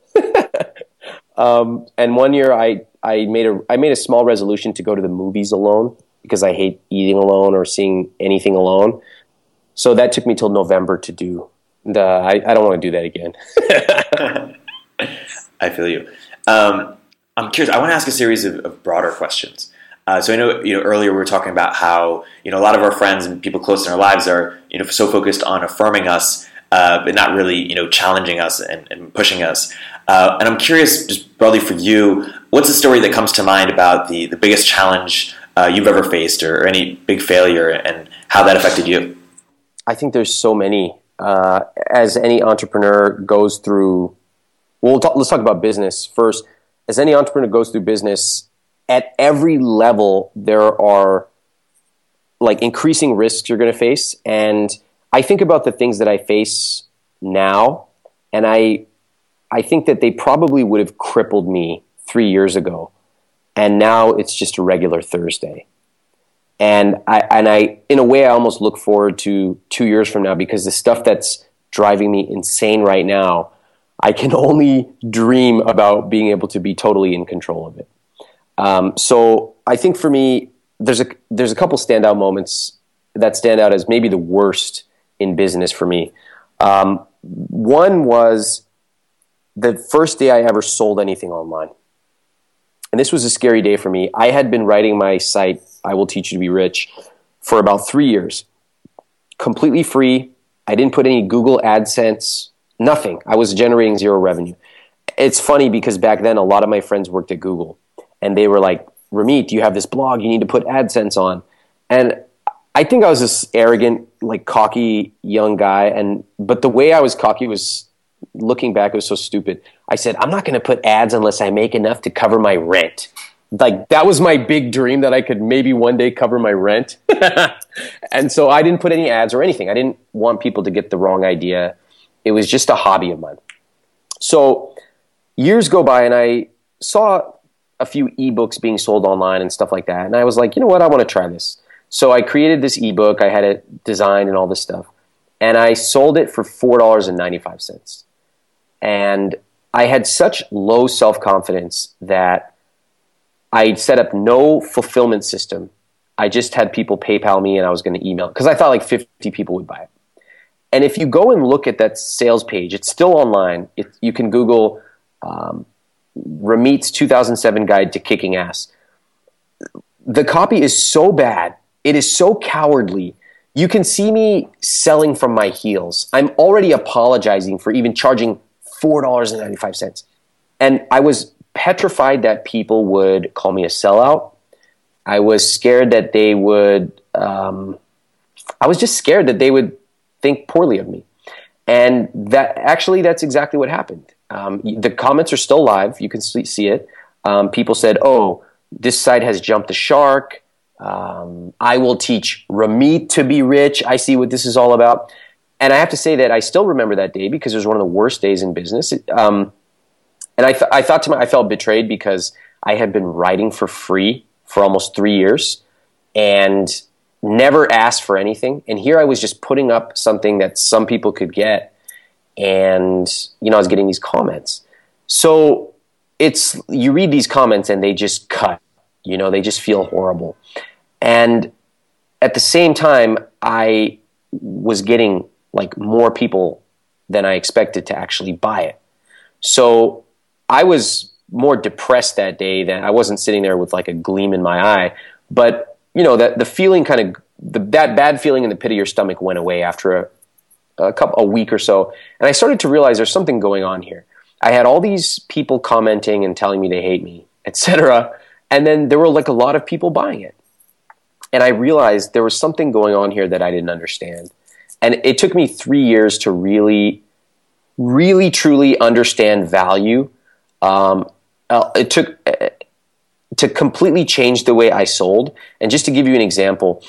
And one year I made a small resolution to go to the movies alone, because I hate eating alone or seeing anything alone. So that took me till November to do. I don't want to do that again. I feel you. I'm curious. I want to ask a series of broader questions. So I know, earlier we were talking about how, a lot of our friends and people close in our lives are, so focused on affirming us, but not really, challenging us and pushing us. And I'm curious, just broadly for you, what's a story that comes to mind about the biggest challenge you've ever faced, or any big failure, and how that affected you? I think there's so many. As any entrepreneur goes through, let's talk about business first. As any entrepreneur goes through business, at every level, there are like increasing risks you're going to face. And I think about the things that I face now, and I think that they probably would have crippled me 3 years ago. And now it's just a regular Thursday. And I, in a way, I almost look forward to 2 years from now, because the stuff that's driving me insane right now, I can only dream about being able to be totally in control of it. So I think for me, there's a couple standout moments that stand out as maybe the worst in business for me. One was the first day I ever sold anything online. And this was a scary day for me. I had been writing my site, I Will Teach You to Be Rich, for about 3 years. Completely free. I didn't put any Google AdSense, nothing. I was generating zero revenue. It's funny because back then a lot of my friends worked at Google. And they were like, Ramit, you have this blog, you need to put AdSense on. And I think I was this arrogant, like cocky young guy. But the way I was cocky was, looking back, it was so stupid. I said, I'm not going to put ads unless I make enough to cover my rent. Like, that was my big dream, that I could maybe one day cover my rent. And so I didn't put any ads or anything. I didn't want people to get the wrong idea. It was just a hobby of mine. So years go by, and I saw a few ebooks being sold online and stuff like that. And I was like, you know what? I want to try this. So I created this ebook. I had it designed and all this stuff. And I sold it for $4.95. And I had such low self-confidence that I set up no fulfillment system. I just had people PayPal me and I was going to email because I thought like 50 people would buy it. And if you go and look at that sales page, it's still online. You can Google Ramit's 2007 Guide to Kicking Ass. The copy is so bad. It is so cowardly. You can see me selling from my heels. I'm already apologizing for even charging $4.95. And I was petrified that people would call me a sellout. I was scared that they would, I was just scared that they would think poorly of me. And that's exactly what happened. The comments are still live. You can see it. People said, oh, this site has jumped the shark. I will teach Ramit to be rich. I see what this is all about. And I have to say that I still remember that day because it was one of the worst days in business. And I felt betrayed because I had been writing for free for almost 3 years and never asked for anything. And here I was just putting up something that some people could get. And, I was getting these comments. So you read these comments and they just cut, they just feel horrible. And at the same time, I was getting like more people than I expected to actually buy it. So I was more depressed that day. Than I wasn't sitting there with like a gleam in my eye, but that the feeling that bad feeling in the pit of your stomach went away after a week or so. And I started to realize there's something going on here. I had all these people commenting and telling me they hate me, etc. And then there were like a lot of people buying it. And I realized there was something going on here that I didn't understand. And it took me 3 years to really, really, truly understand value. It took to completely change the way I sold. And just to give you an example,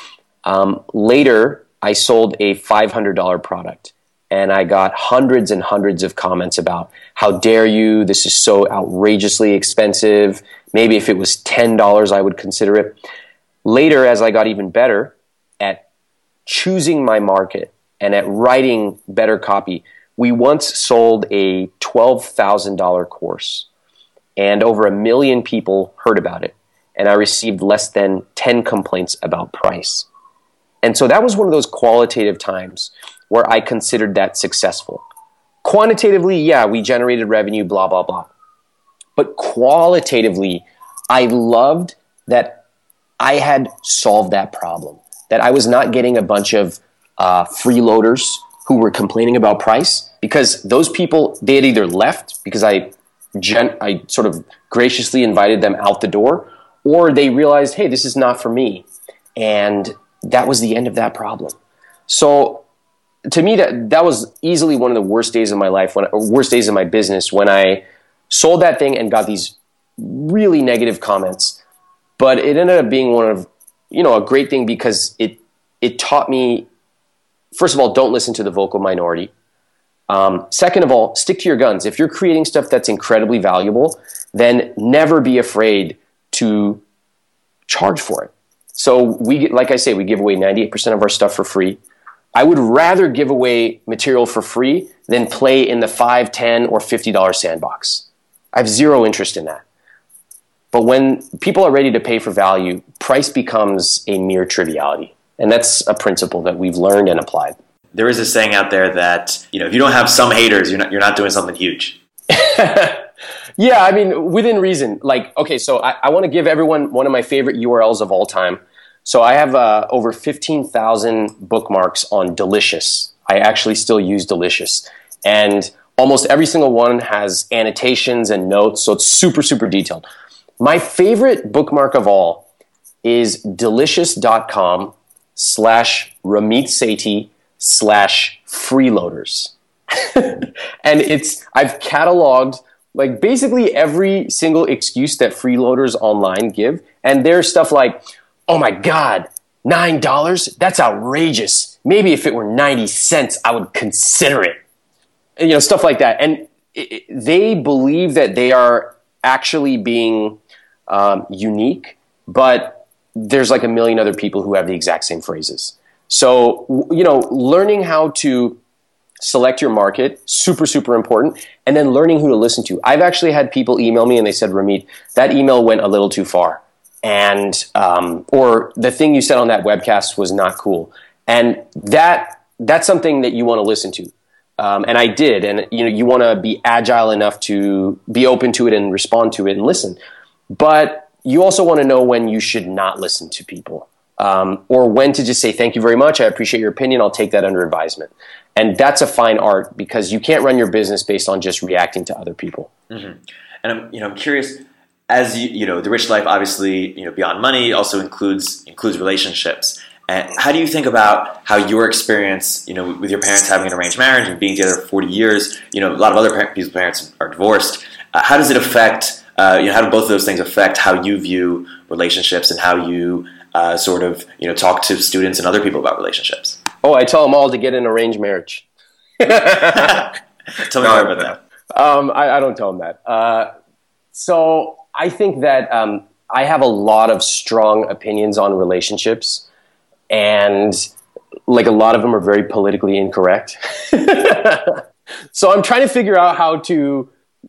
later I sold a $500 product. And I got hundreds and hundreds of comments about, how dare you, this is so outrageously expensive. Maybe if it was $10, I would consider it. Later, as I got even better at choosing my market and at writing better copy, we once sold a $12,000 course. And over 1 million people heard about it. And I received less than 10 complaints about price. And so that was one of those qualitative times where I considered that successful. Quantitatively, yeah, we generated revenue, blah, blah, blah. But qualitatively, I loved that I had solved that problem, that I was not getting a bunch of freeloaders who were complaining about price, because those people, they had either left because I sort of graciously invited them out the door, or they realized, hey, this is not for me. And that was the end of that problem. So to me, that was easily one of the worst days of my life, worst days of my business, when I sold that thing and got these really negative comments. But it ended up being one of, a great thing, because it taught me, first of all, don't listen to the vocal minority. Second of all, stick to your guns. If you're creating stuff that's incredibly valuable, then never be afraid to charge for it. So like I say, we give away 98% of our stuff for free. I would rather give away material for free than play in the $5, $10, or $50 sandbox. I have zero interest in that. But when people are ready to pay for value, price becomes a mere triviality. And that's a principle that we've learned and applied. There is a saying out there that, if you don't have some haters, you're not doing something huge. Yeah, I mean, within reason. Like, okay, so I want to give everyone one of my favorite URLs of all time. So I have over 15,000 bookmarks on Delicious. I actually still use Delicious. And almost every single one has annotations and notes, so it's super, super detailed. My favorite bookmark of all is delicious.com/Ramit Sethi/freeloaders. And I've cataloged like basically every single excuse that freeloaders online give. And there's stuff like, oh my God, $9? That's outrageous. Maybe if it were 90 cents, I would consider it. And, stuff like that. And they believe that they are actually being unique, but there's like 1 million other people who have the exact same phrases. So, learning how to select your market, super, super important, and then learning who to listen to. I've actually had people email me and they said, Ramit, that email went a little too far. And, or the thing you said on that webcast was not cool. And that's something that you want to listen to. And I did. And, you want to be agile enough to be open to it and respond to it and listen. But you also want to know when you should not listen to people. Or when to just say, thank you very much. I appreciate your opinion. I'll take that under advisement. And that's a fine art because you can't run your business based on just reacting to other people. Mm-hmm. And I'm curious, as the rich life, obviously, beyond money also includes relationships. And how do you think about how your experience, with your parents having an arranged marriage and being together for 40 years, a lot of other people's parents are divorced. How does it affect, how do both of those things affect how you view relationships and how you talk to students and other people about relationships? Oh, I tell them all to get an arranged marriage. Tell me more about that. I don't tell them that. So I think that I have a lot of strong opinions on relationships, and like a lot of them are very politically incorrect. So I'm trying to figure out how to,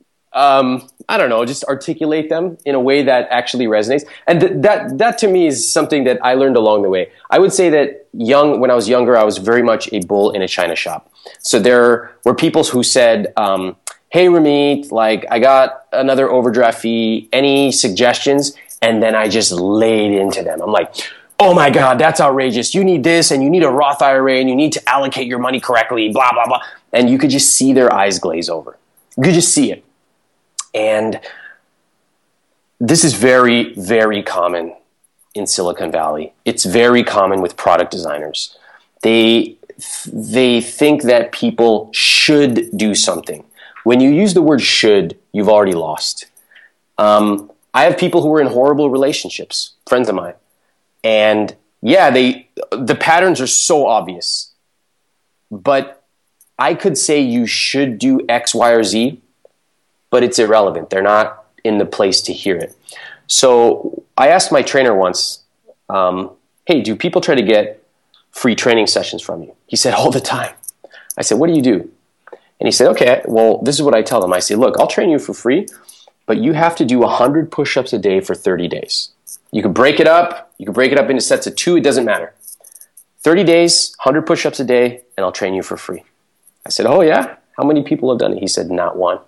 just articulate them in a way that actually resonates. And that to me is something that I learned along the way. I would say that when I was younger, I was very much a bull in a china shop. So there were people who said, hey, Ramit, I got another overdraft fee. Any suggestions? And then I just laid into them. I'm like, oh my God, that's outrageous. You need this, and you need a Roth IRA, and you need to allocate your money correctly, blah, blah, blah. And you could just see their eyes glaze over. You could just see it. And this is very, very common in Silicon Valley. It's very common with product designers. They think that people should do something. When you use the word should, you've already lost. I have people who are in horrible relationships, friends of mine. And yeah, the patterns are so obvious. But I could say you should do X, Y, or Z, but it's irrelevant. They're not in the place to hear it. So I asked my trainer once, hey, do people try to get free training sessions from you? He said, all the time. I said, what do you do? And he said, okay, well, this is what I tell them. I say, look, I'll train you for free, but you have to do 100 push-ups a day for 30 days. You can break it up. You can break it up into sets of 2. It doesn't matter. 30 days, 100 push-ups a day, and I'll train you for free. I said, oh, yeah? How many people have done it? He said, not one.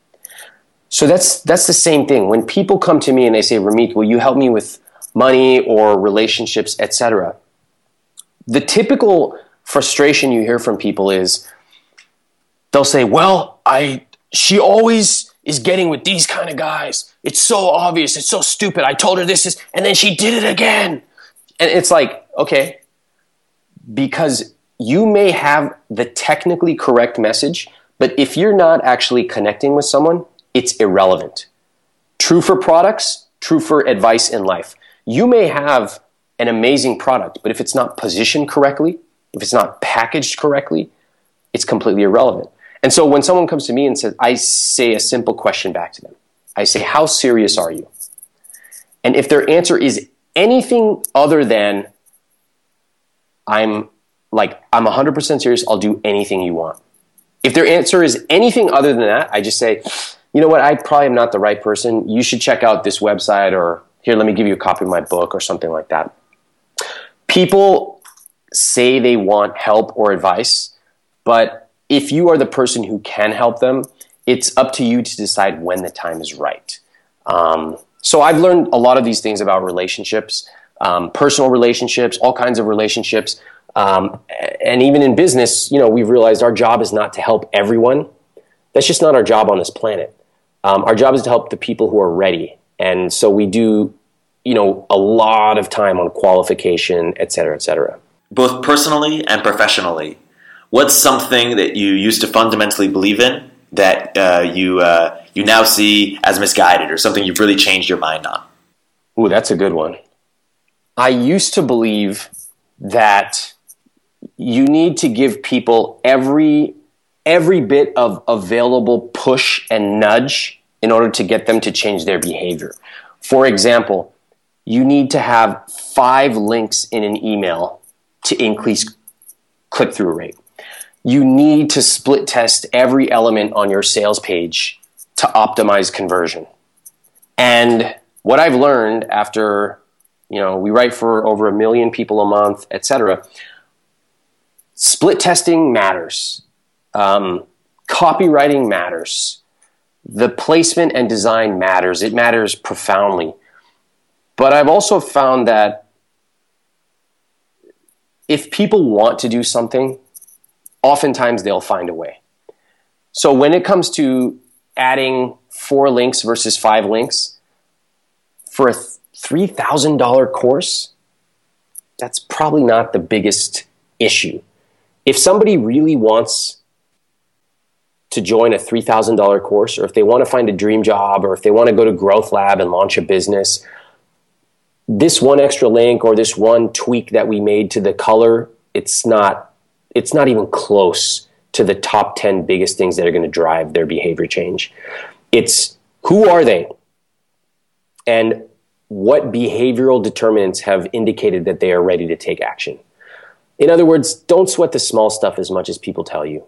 So that's the same thing. When people come to me and they say, Ramit, will you help me with money or relationships, etc.? The typical frustration you hear from people is they'll say, well, she always is getting with these kind of guys. It's so obvious. It's so stupid. I told her this is, and then she did it again. And it's like, okay, because you may have the technically correct message, but if you're not actually connecting with someone, it's irrelevant. True for products, true for advice in life. You may have an amazing product, but if it's not positioned correctly, if it's not packaged correctly, it's completely irrelevant. And so when someone comes to me and says, I say a simple question back to them. I say, how serious are you? And if their answer is anything other than, I'm 100% serious, I'll do anything you want. If their answer is anything other than that, I just say, you know what, I probably am not the right person. You should check out this website, or here, let me give you a copy of my book or something like that. People say they want help or advice, but if you are the person who can help them, it's up to you to decide when the time is right. So I've learned a lot of these things about relationships, personal relationships, all kinds of relationships. And even in business, we've realized our job is not to help everyone. That's just not our job on this planet. Our job is to help the people who are ready. And so we do, a lot of time on qualification, et cetera, et cetera. Both personally and professionally, what's something that you used to fundamentally believe in that you now see as misguided, or something you've really changed your mind on? Ooh, that's a good one. I used to believe that you need to give people every bit of available push and nudge in order to get them to change their behavior. For example, you need to have 5 links in an email to increase click-through rate. you need to split test every element on your sales page to optimize conversion. And what I've learned after, we write for over 1 million people a month, etc. Split testing matters. Copywriting matters. The placement and design matters. It matters profoundly. But I've also found that if people want to do something, oftentimes they'll find a way. So when it comes to adding 4 links versus 5 links for a $3,000 course, that's probably not the biggest issue. If somebody really wants to join a $3,000 course, or if they want to find a dream job, or if they want to go to Growth Lab and launch a business, this one extra link or this one tweak that we made to the color, it's not even close to the top 10 biggest things that are going to drive their behavior change. It's who are they and what behavioral determinants have indicated that they are ready to take action. In other words, don't sweat the small stuff as much as people tell you.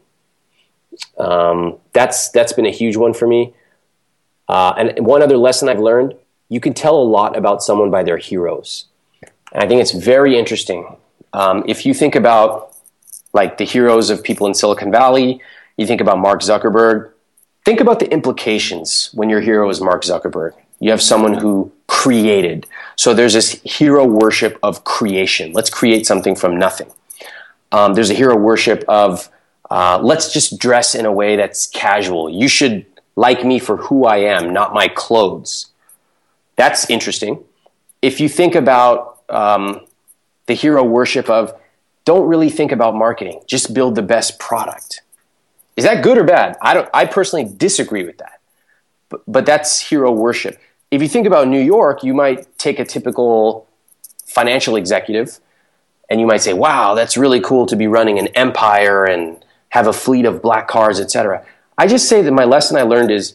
That's been a huge one for me. And one other lesson I've learned, you can tell a lot about someone by their heroes. And I think it's very interesting. If you think about like the heroes of people in Silicon Valley, you think about Mark Zuckerberg, think about the implications when your hero is Mark Zuckerberg. You have someone who created. So there's this hero worship of creation. Let's create something from nothing. There's a hero worship of let's just dress in a way that's casual. You should like me for who I am, not my clothes. That's interesting. If you think about the hero worship of don't really think about marketing, just build the best product. Is that good or bad? I personally disagree with that. But that's hero worship. If you think about New York, you might take a typical financial executive and you might say, wow, that's really cool to be running an empire and have a fleet of black cars, etc. I just say that my lesson I learned is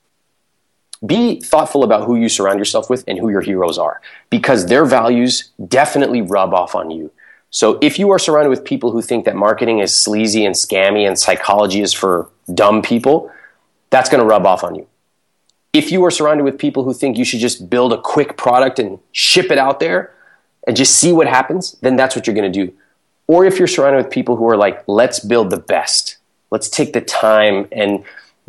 be thoughtful about who you surround yourself with and who your heroes are, because their values definitely rub off on you. So if you are surrounded with people who think that marketing is sleazy and scammy and psychology is for dumb people, that's going to rub off on you. If you are surrounded with people who think you should just build a quick product and ship it out there and just see what happens, then that's what you're going to do. Or if you're surrounded with people who are like, let's build the best. Let's take the time and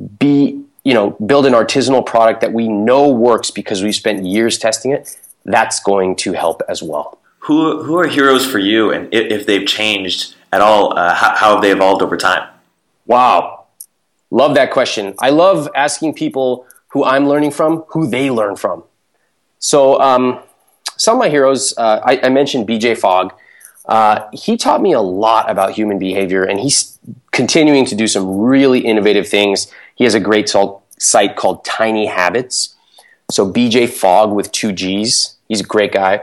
build an artisanal product that we know works because we spent years testing it. That's going to help as well. Who are heroes for you, and if they've changed at all, how have they evolved over time? Wow. Love that question. I love asking people who I'm learning from, who they learn from. So some of my heroes, I mentioned BJ Fogg. He taught me a lot about human behavior, and he's continuing to do some really innovative things. He has a great site called Tiny Habits. So BJ Fogg with 2 G's. He's a great guy.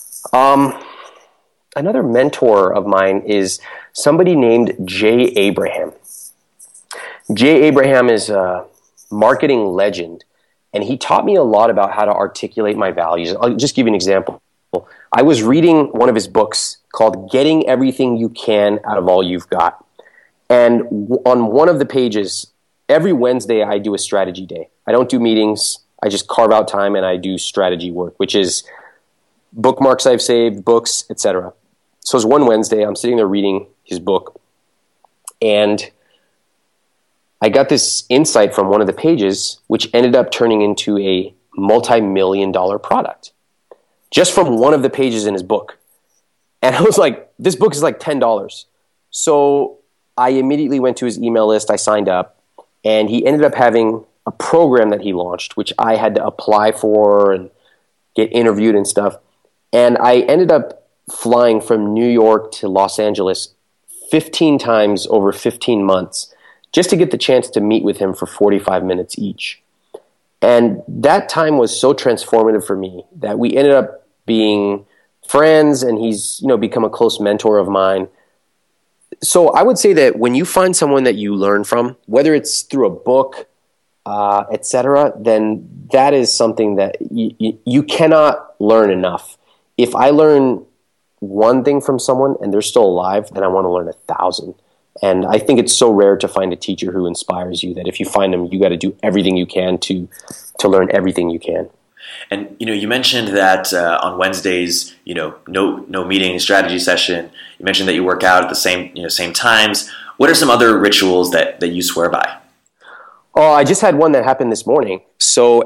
Another mentor of mine is somebody named Jay Abraham. Jay Abraham is a marketing legend, and he taught me a lot about how to articulate my values. I'll just give you an example. I was reading one of his books called Getting Everything You Can Out of All You've Got. And on one of the pages, every Wednesday I do a strategy day. I don't do meetings. I just carve out time and I do strategy work, which is bookmarks I've saved, books, etc. So it's one Wednesday, I'm sitting there reading his book, and I got this insight from one of the pages, which ended up turning into a multi-million-dollar product, just from one of the pages in his book. And I was like, this book is like $10. So I immediately went to his email list, I signed up, and he ended up having a program that he launched, which I had to apply for and get interviewed and stuff. And I ended up flying from New York to Los Angeles 15 times over 15 months just to get the chance to meet with him for 45 minutes each. And that time was so transformative for me that we ended up being friends, and he's become a close mentor of mine. So I would say that when you find someone that you learn from, whether it's through a book, etc., then that is something that you cannot learn enough. If I learn one thing from someone and they're still alive, then I want to learn 1,000, And I think it's so rare to find a teacher who inspires you that if you find them, you got to do everything you can to learn everything you can. And you mentioned that on Wednesdays, no meeting, strategy session. You mentioned that you work out at the same times. What are some other rituals that you swear by? Oh, I just had one that happened this morning. So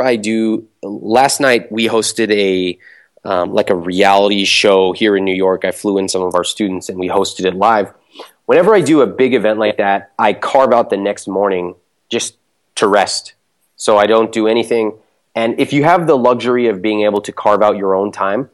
last night we hosted a reality show here in New York. I flew in some of our students and we hosted it live. Whenever I do a big event like that, I carve out the next morning just to rest. So I don't do anything. And if you have the luxury of being able to carve out your own time,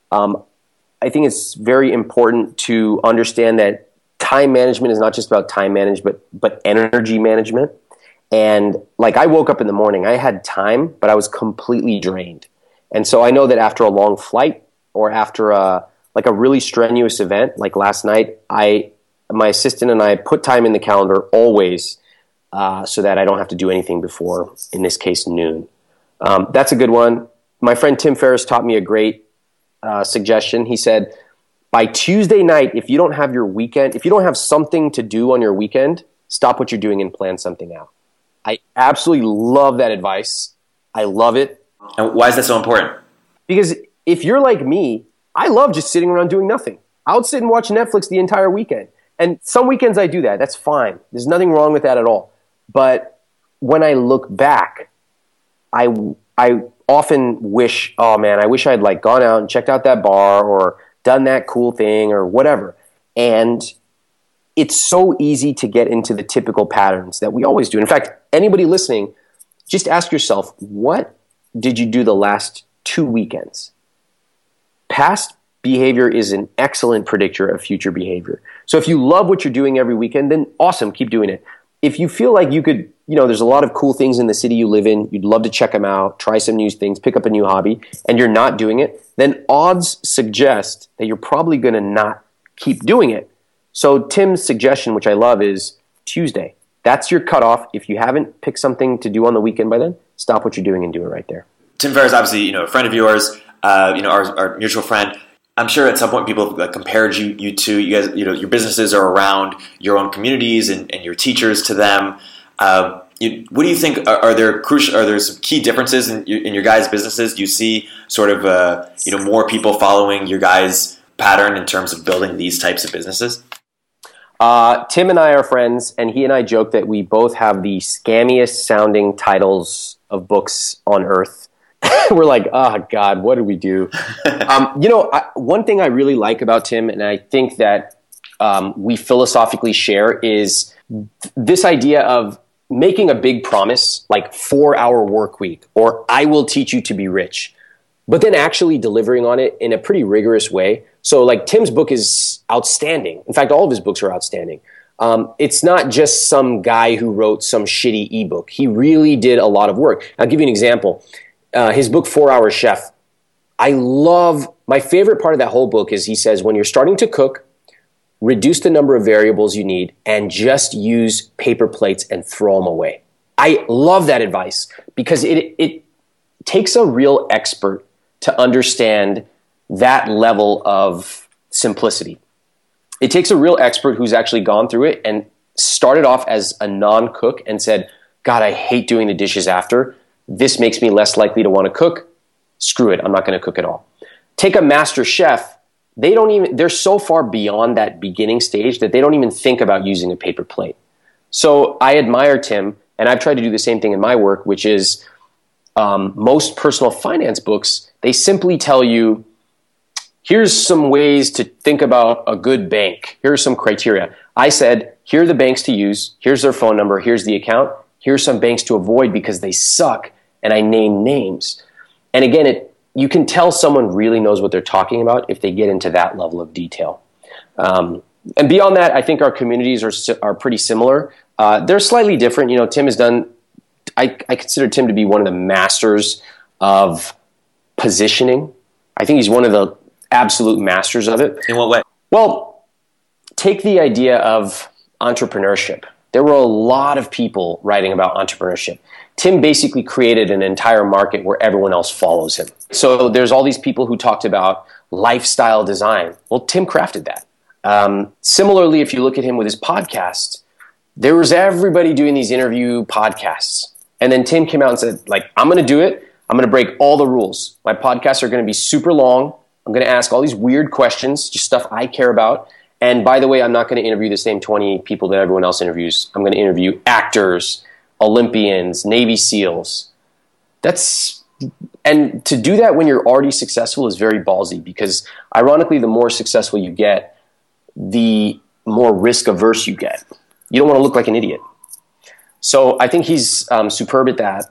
I think it's very important to understand that time management is not just about time management, but energy management. And like I woke up in the morning, I had time, but I was completely drained. And so I know that after a long flight or after a really strenuous event, like last night, my assistant and I put time in the calendar always so that I don't have to do anything before, in this case, noon. That's a good one. My friend Tim Ferriss taught me a great suggestion. He said, by Tuesday night, if you don't have something to do on your weekend, stop what you're doing and plan something out. I absolutely love that advice. I love it. And why is that so important? Because if you're like me, I love just sitting around doing nothing. I would sit and watch Netflix the entire weekend. And some weekends I do that. That's fine. There's nothing wrong with that at all. But when I look back, I often wish, oh man, I wish I'd like gone out and checked out that bar or done that cool thing or whatever. And it's so easy to get into the typical patterns that we always do. In fact, anybody listening, just ask yourself, what did you do the last 2 weekends? Past behavior is an excellent predictor of future behavior. So if you love what you're doing every weekend, then awesome, keep doing it. If you feel like you could, there's a lot of cool things in the city you live in, you'd love to check them out, try some new things, pick up a new hobby, and you're not doing it, then odds suggest that you're probably going to not keep doing it. So Tim's suggestion, which I love, is Tuesday. That's your cutoff. If you haven't picked something to do on the weekend by then, stop what you're doing and do it right there. Tim Ferriss, obviously, a friend of yours, our mutual friend. I'm sure at some point people have compared you to, you guys, your businesses are around your own communities and your teachers to them. What do you think are there some key differences in your guys' businesses? Do you see sort of more people following your guys' pattern in terms of building these types of businesses? Tim and I are friends, and he and I joke that we both have the scammiest sounding titles of books on earth. We're like, oh God, what did we do? One thing I really like about Tim, and I think that we philosophically share, is this idea of making a big promise, like 4-hour work week, or I will teach you to be rich, but then actually delivering on it in a pretty rigorous way. So like Tim's book is outstanding. In fact, all of his books are outstanding. It's not just some guy who wrote some shitty ebook. He really did a lot of work. I'll give you an example. His book, 4-Hour Chef. My favorite part of that whole book is he says, when you're starting to cook, reduce the number of variables you need and just use paper plates and throw them away. I love that advice because it takes a real expert to understand that level of simplicity. It takes a real expert who's actually gone through it and started off as a non-cook and said, God, I hate doing the dishes after. This makes me less likely to want to cook. Screw it. I'm not going to cook at all. Take a master chef. They're so far beyond that beginning stage that they don't even think about using a paper plate. So I admire Tim, and I've tried to do the same thing in my work, which is most personal finance books, they simply tell you, here's some ways to think about a good bank. Here are some criteria. I said, here are the banks to use. Here's their phone number. Here's the account. Here's some banks to avoid because they suck. And I name names. And again, you can tell someone really knows what they're talking about if they get into that level of detail. And beyond that, I think our communities are pretty similar. They're slightly different. Tim has done, I consider Tim to be one of the masters of positioning. I think he's one of the absolute masters of it. In what way? Well, take the idea of entrepreneurship. There were a lot of people writing about entrepreneurship. Tim basically created an entire market where everyone else follows him. So there's all these people who talked about lifestyle design. Well, Tim crafted that. Similarly, if you look at him with his podcast, there was everybody doing these interview podcasts. And then Tim came out and said, like, I'm going to do it. I'm going to break all the rules. My podcasts are going to be super long. I'm going to ask all these weird questions, just stuff I care about. And by the way, I'm not going to interview the same 20 people that everyone else interviews. I'm going to interview actors, Olympians, Navy SEALs. And to do that when you're already successful is very ballsy, because ironically, the more successful you get, the more risk averse you get. You don't want to look like an idiot. So I think he's superb at that.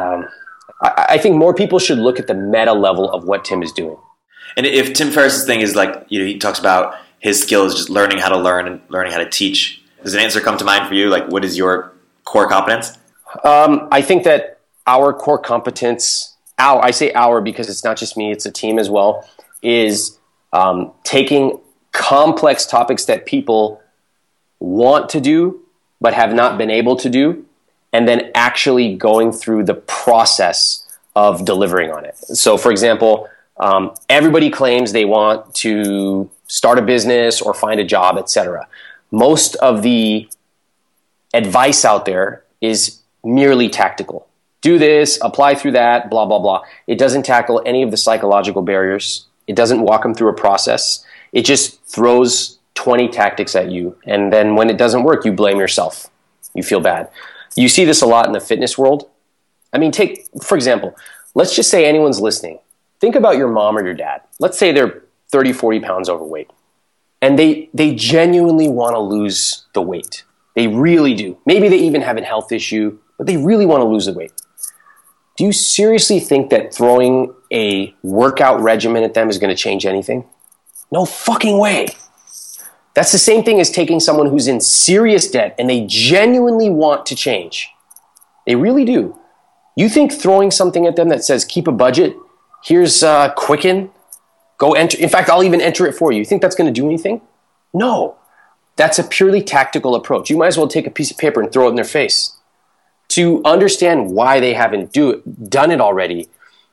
I think more people should look at the meta level of what Tim is doing. And if Tim Ferriss's thing is like, he talks about his skills, just learning how to learn and learning how to teach. Does an answer come to mind for you? Like, what is your core competence? I think that our core competence, I say our because it's not just me, it's a team as well, is taking complex topics that people want to do but have not been able to do, and then actually going through the process of delivering on it. So, for example, everybody claims they want to start a business or find a job, etc. Most of the advice out there is merely tactical. Do this, apply through that, blah, blah, blah. It doesn't tackle any of the psychological barriers. It doesn't walk them through a process. It just throws 20 tactics at you. And then when it doesn't work, you blame yourself. You feel bad. You see this a lot in the fitness world. I mean, for example, let's just say anyone's listening. Think about your mom or your dad. Let's say they're 30, 40 pounds overweight. And they genuinely want to lose the weight. They really do. Maybe they even have a health issue, but they really want to lose the weight. Do you seriously think that throwing a workout regimen at them is going to change anything? No fucking way. That's the same thing as taking someone who's in serious debt and they genuinely want to change. They really do. You think throwing something at them that says, keep a budget, here's Quicken, go enter. In fact, I'll even enter it for you. You think that's going to do anything? No. That's a purely tactical approach. You might as well take a piece of paper and throw it in their face. To understand why they haven't done it already,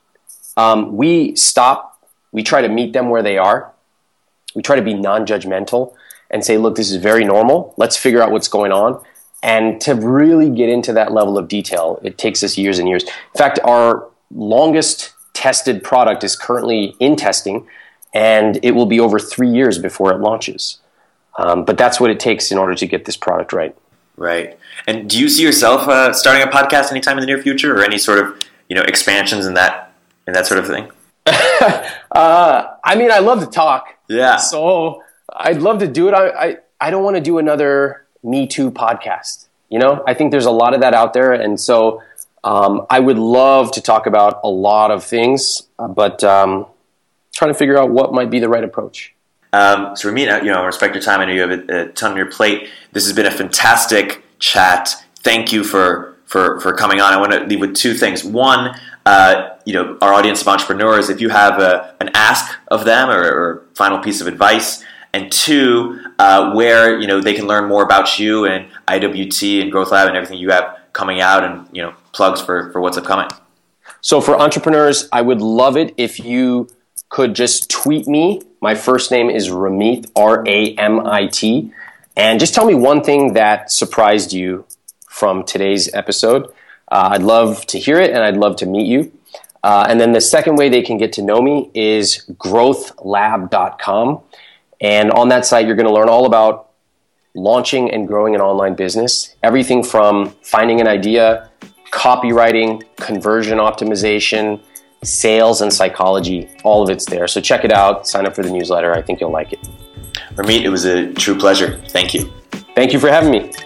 we stop. We try to meet them where they are. We try to be non-judgmental and say, look, this is very normal. Let's figure out what's going on. And to really get into that level of detail, it takes us years and years. In fact, our longest tested product is currently in testing, and it will be over 3 years before it launches. But that's what it takes in order to get this product right. Right. And do you see yourself starting a podcast anytime in the near future, or any sort of expansions in that sort of thing? I mean, I love to talk. Yeah. So I'd love to do it. I don't want to do another Me Too podcast. I think there's a lot of that out there, and so I would love to talk about a lot of things, but trying to figure out what might be the right approach. So Ramit, I respect your time. I know you have a ton on your plate. This has been a fantastic chat. Thank you for coming on. I want to leave with two things. One, our audience of entrepreneurs, if you have an ask of them or final piece of advice, and two, where they can learn more about you and IWT and Growth Lab and everything you have coming out, and plugs for what's upcoming. So for entrepreneurs, I would love it if you could just tweet me. My first name is Ramit, R-A-M-I-T. And just tell me one thing that surprised you from today's episode. I'd love to hear it, and I'd love to meet you. And then the second way they can get to know me is growthlab.com. And on that site, you're going to learn all about launching and growing an online business. Everything from finding an idea, copywriting, conversion optimization, sales, and psychology. All of it's there. So check it out. Sign up for the newsletter. I think you'll like it. Ramit, it was a true pleasure. Thank you. Thank you for having me.